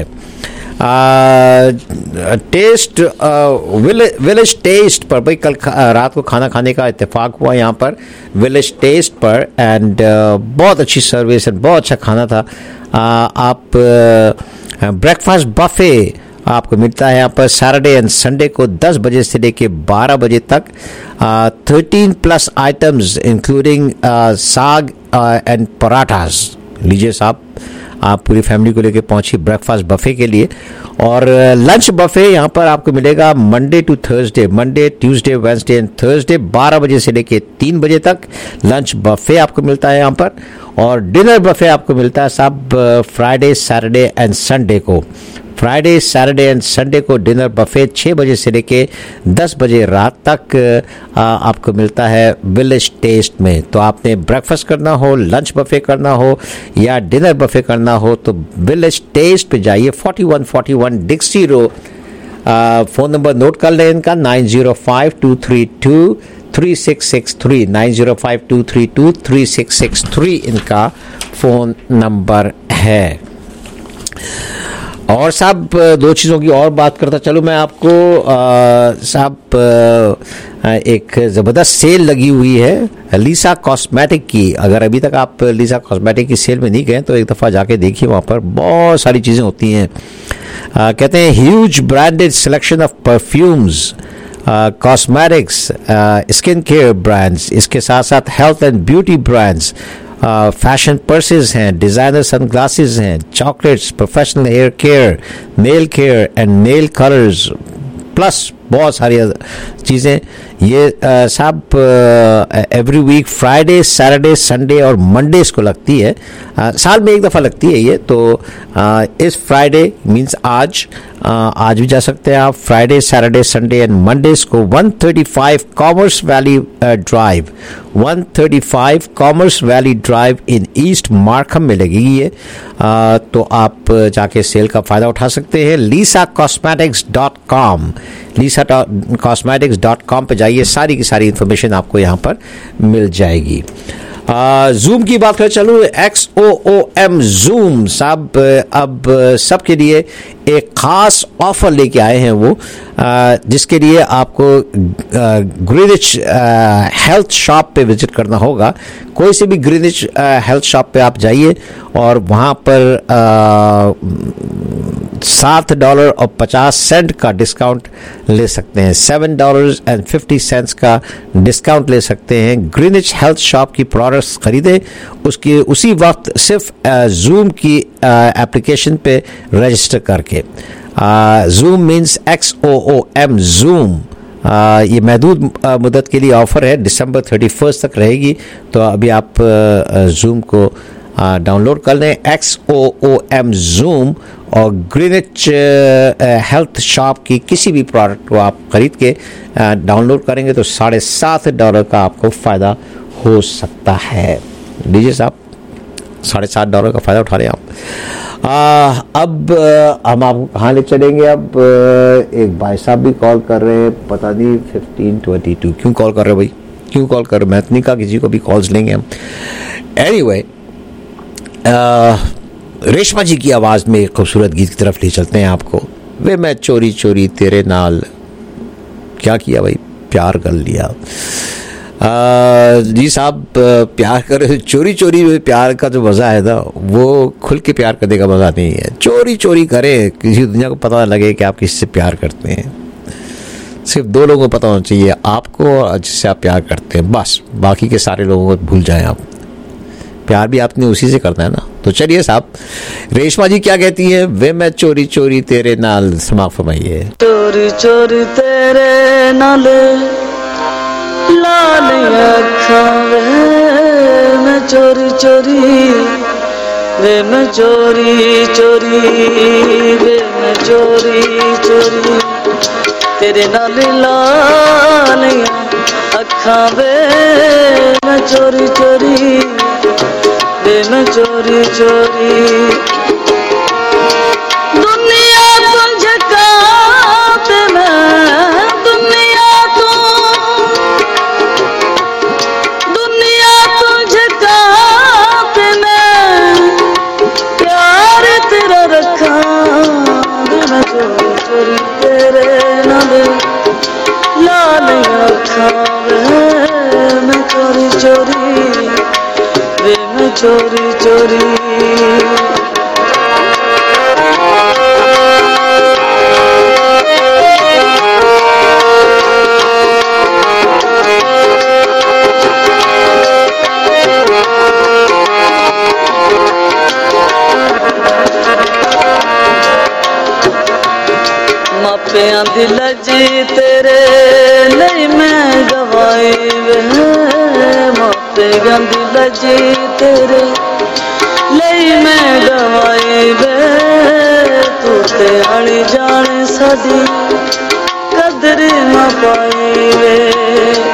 Taste Village Taste पर भाई कल रात को खाना खाने का इत्तेफाक हुआ यहाँ पर विलेज टेस्ट पर, एंड बहुत अच्छी सर्विस एंड बहुत अच्छा खाना था। आप ब्रेकफास्ट बफे आपको मिलता है यहाँ पर सैटरडे एंड संडे को 10 बजे से लेके 12 बजे तक, 13+ items including saag and parathas. लीजिए साहब, आप पूरी फैमिली को लेकर पहुंचिए ब्रेकफास्ट बफे के लिए। और लंच बफे यहाँ पर आपको मिलेगा Monday to Thursday, Monday Tuesday Wednesday and Thursday 12 बजे से लेकर 3 बजे तक लंच बफे आपको मिलता है यहाँ पर। और डिनर बफे आपको मिलता है साहब फ्राइडे सैटरडे एंड संडे को, फ्राइडे सैटरडे एंड संडे को डिनर बफे 6 बजे से लेके 10 बजे रात तक आपको मिलता है विलेज टेस्ट में। तो आपने ब्रेकफास्ट करना हो, लंच बफे करना हो या डिनर बफे करना हो तो विलेज टेस्ट पे जाइए, 4141 Dixie Road. Phone number note कर लें इनका, 905-232-3663, 905-232-3663 इनका फ़ोन नंबर है। और साहब दो चीज़ों की और बात करता चलो मैं आपको साहब एक ज़बरदस्त सेल लगी हुई है लीसा कॉस्मेटिक की। अगर अभी तक आप लीसा कॉस्मेटिक की सेल में नहीं गए तो एक दफ़ा जाके देखिए, वहाँ पर बहुत सारी चीज़ें होती हैं। कहते हैं huge branded selection of perfumes, cosmetics, skin care brands, इसके साथ साथ health and beauty brands, fashion purses हैं, डिज़ाइनर सनग्लासेस हैं, chocolates, professional hair care, nail care and nail colours, plus बहुत सारी चीज़ें। ये साहब every week Friday, Saturday, Sunday और मंडेज़ को लगती है, साल में एक दफ़ा लगती है ये। तो इस फ्राइडे मींस आज भी जा सकते हैं आप, Friday, Saturday, Sunday and Mondays को 135 commerce valley Drive, 135 commerce valley Drive in East Markham में लगेगी ये। तो आप जाके सेल का फ़ायदा उठा सकते हैं। lisacosmetics.com, lisacosmetics.com पे जाइए, सारी की सारी इन्फॉर्मेशन आपको यहाँ पर मिल जाएगी। जूम की बात करें, चलो XOOM जूम साहब अब सबके लिए एक ख़ास ऑफ़र लेके आए हैं वो, जिसके लिए आपको ग्रीनिच हेल्थ शॉप पे विज़िट करना होगा। कोई से भी ग्रीनिच हेल्थ शॉप पे आप जाइए और वहाँ पर $7.50 का डिस्काउंट ले सकते हैं, $7.50 का डिस्काउंट ले सकते हैं। ग्रीनिच हेल्थ शॉप की प्रोडक्ट्स खरीदें, उसकी उसी वक्त सिर्फ जूम की एप्लीकेशन पे रजिस्टर करके। Xoom means XOOM Xoom. ये महदूद मुद्दत के लिए ऑफ़र है, दिसंबर 31 तक रहेगी। तो अभी आप जूम को डाउनलोड कर लें, XOOM जूम, और ग्रीनिच हेल्थ शॉप की किसी भी प्रोडक्ट को आप ख़रीद के डाउनलोड करेंगे तो $7.50 का आपको फ़ायदा हो सकता है। लीजिए साहब, $7.50 का फ़ायदा उठा रहे हैं आप। अब हम आपको कहाँ ले चलेंगे। अब एक भाई साहब भी कॉल कर रहे हैं, पता नहीं 1522 क्यों कॉल कर रहे हो भाई, क्यों कॉल कर रहे हो? मैं तो नहीं कहा किसी को भी कॉल्स लेंगे हम। एनीवे, रेशमा जी की आवाज़ में एक खूबसूरत गीत की तरफ ले चलते हैं आपको। वे मैं चोरी चोरी तेरे नाल क्या किया भाई, प्यार कर लिया। जी साहब, प्यार कर चोरी चोरी प्यार का जो मज़ा है ना, वो खुल के प्यार करने का मज़ा नहीं है। चोरी चोरी करें, किसी दुनिया को पता लगे कि आप किससे प्यार करते हैं। सिर्फ दो लोगों को पता होना चाहिए, आपको और जिससे आप प्यार करते हैं, बस। बाकी के सारे लोगों को भूल जाएं आप। प्यार भी आपने उसी से करना है ना। तो चलिए साहब, रेशमा जी क्या कहती है, वे मैं चोरी चोरी तेरे नाल, समाप्त फरमाइए। चोरी चोरी तेरे नाल लाल अखां वे मैं चोरी चोरी, वे मैं चोरी चोरी, वे मैं चोरी चोरी तेरे नाल लाल अखां वे मैं चोरी चोरी, वे मैं चोरी चोरी। दुनिया तुझे कात मैं, दुनिया तुझे कात मैं, प्यार तेरा रखा, वे मैं चोरी चोरी तेरे नाल लाल अखां वे मैं चोरी चोरी, वे मैं चोरी चोरी। मापियां दी लजी तेरे नहीं मैं गवाई वे, मापियां दी लजी तेरे नहीं मैं गवाई वे, तू ते आली जाने साडी कदर ना पाई वे।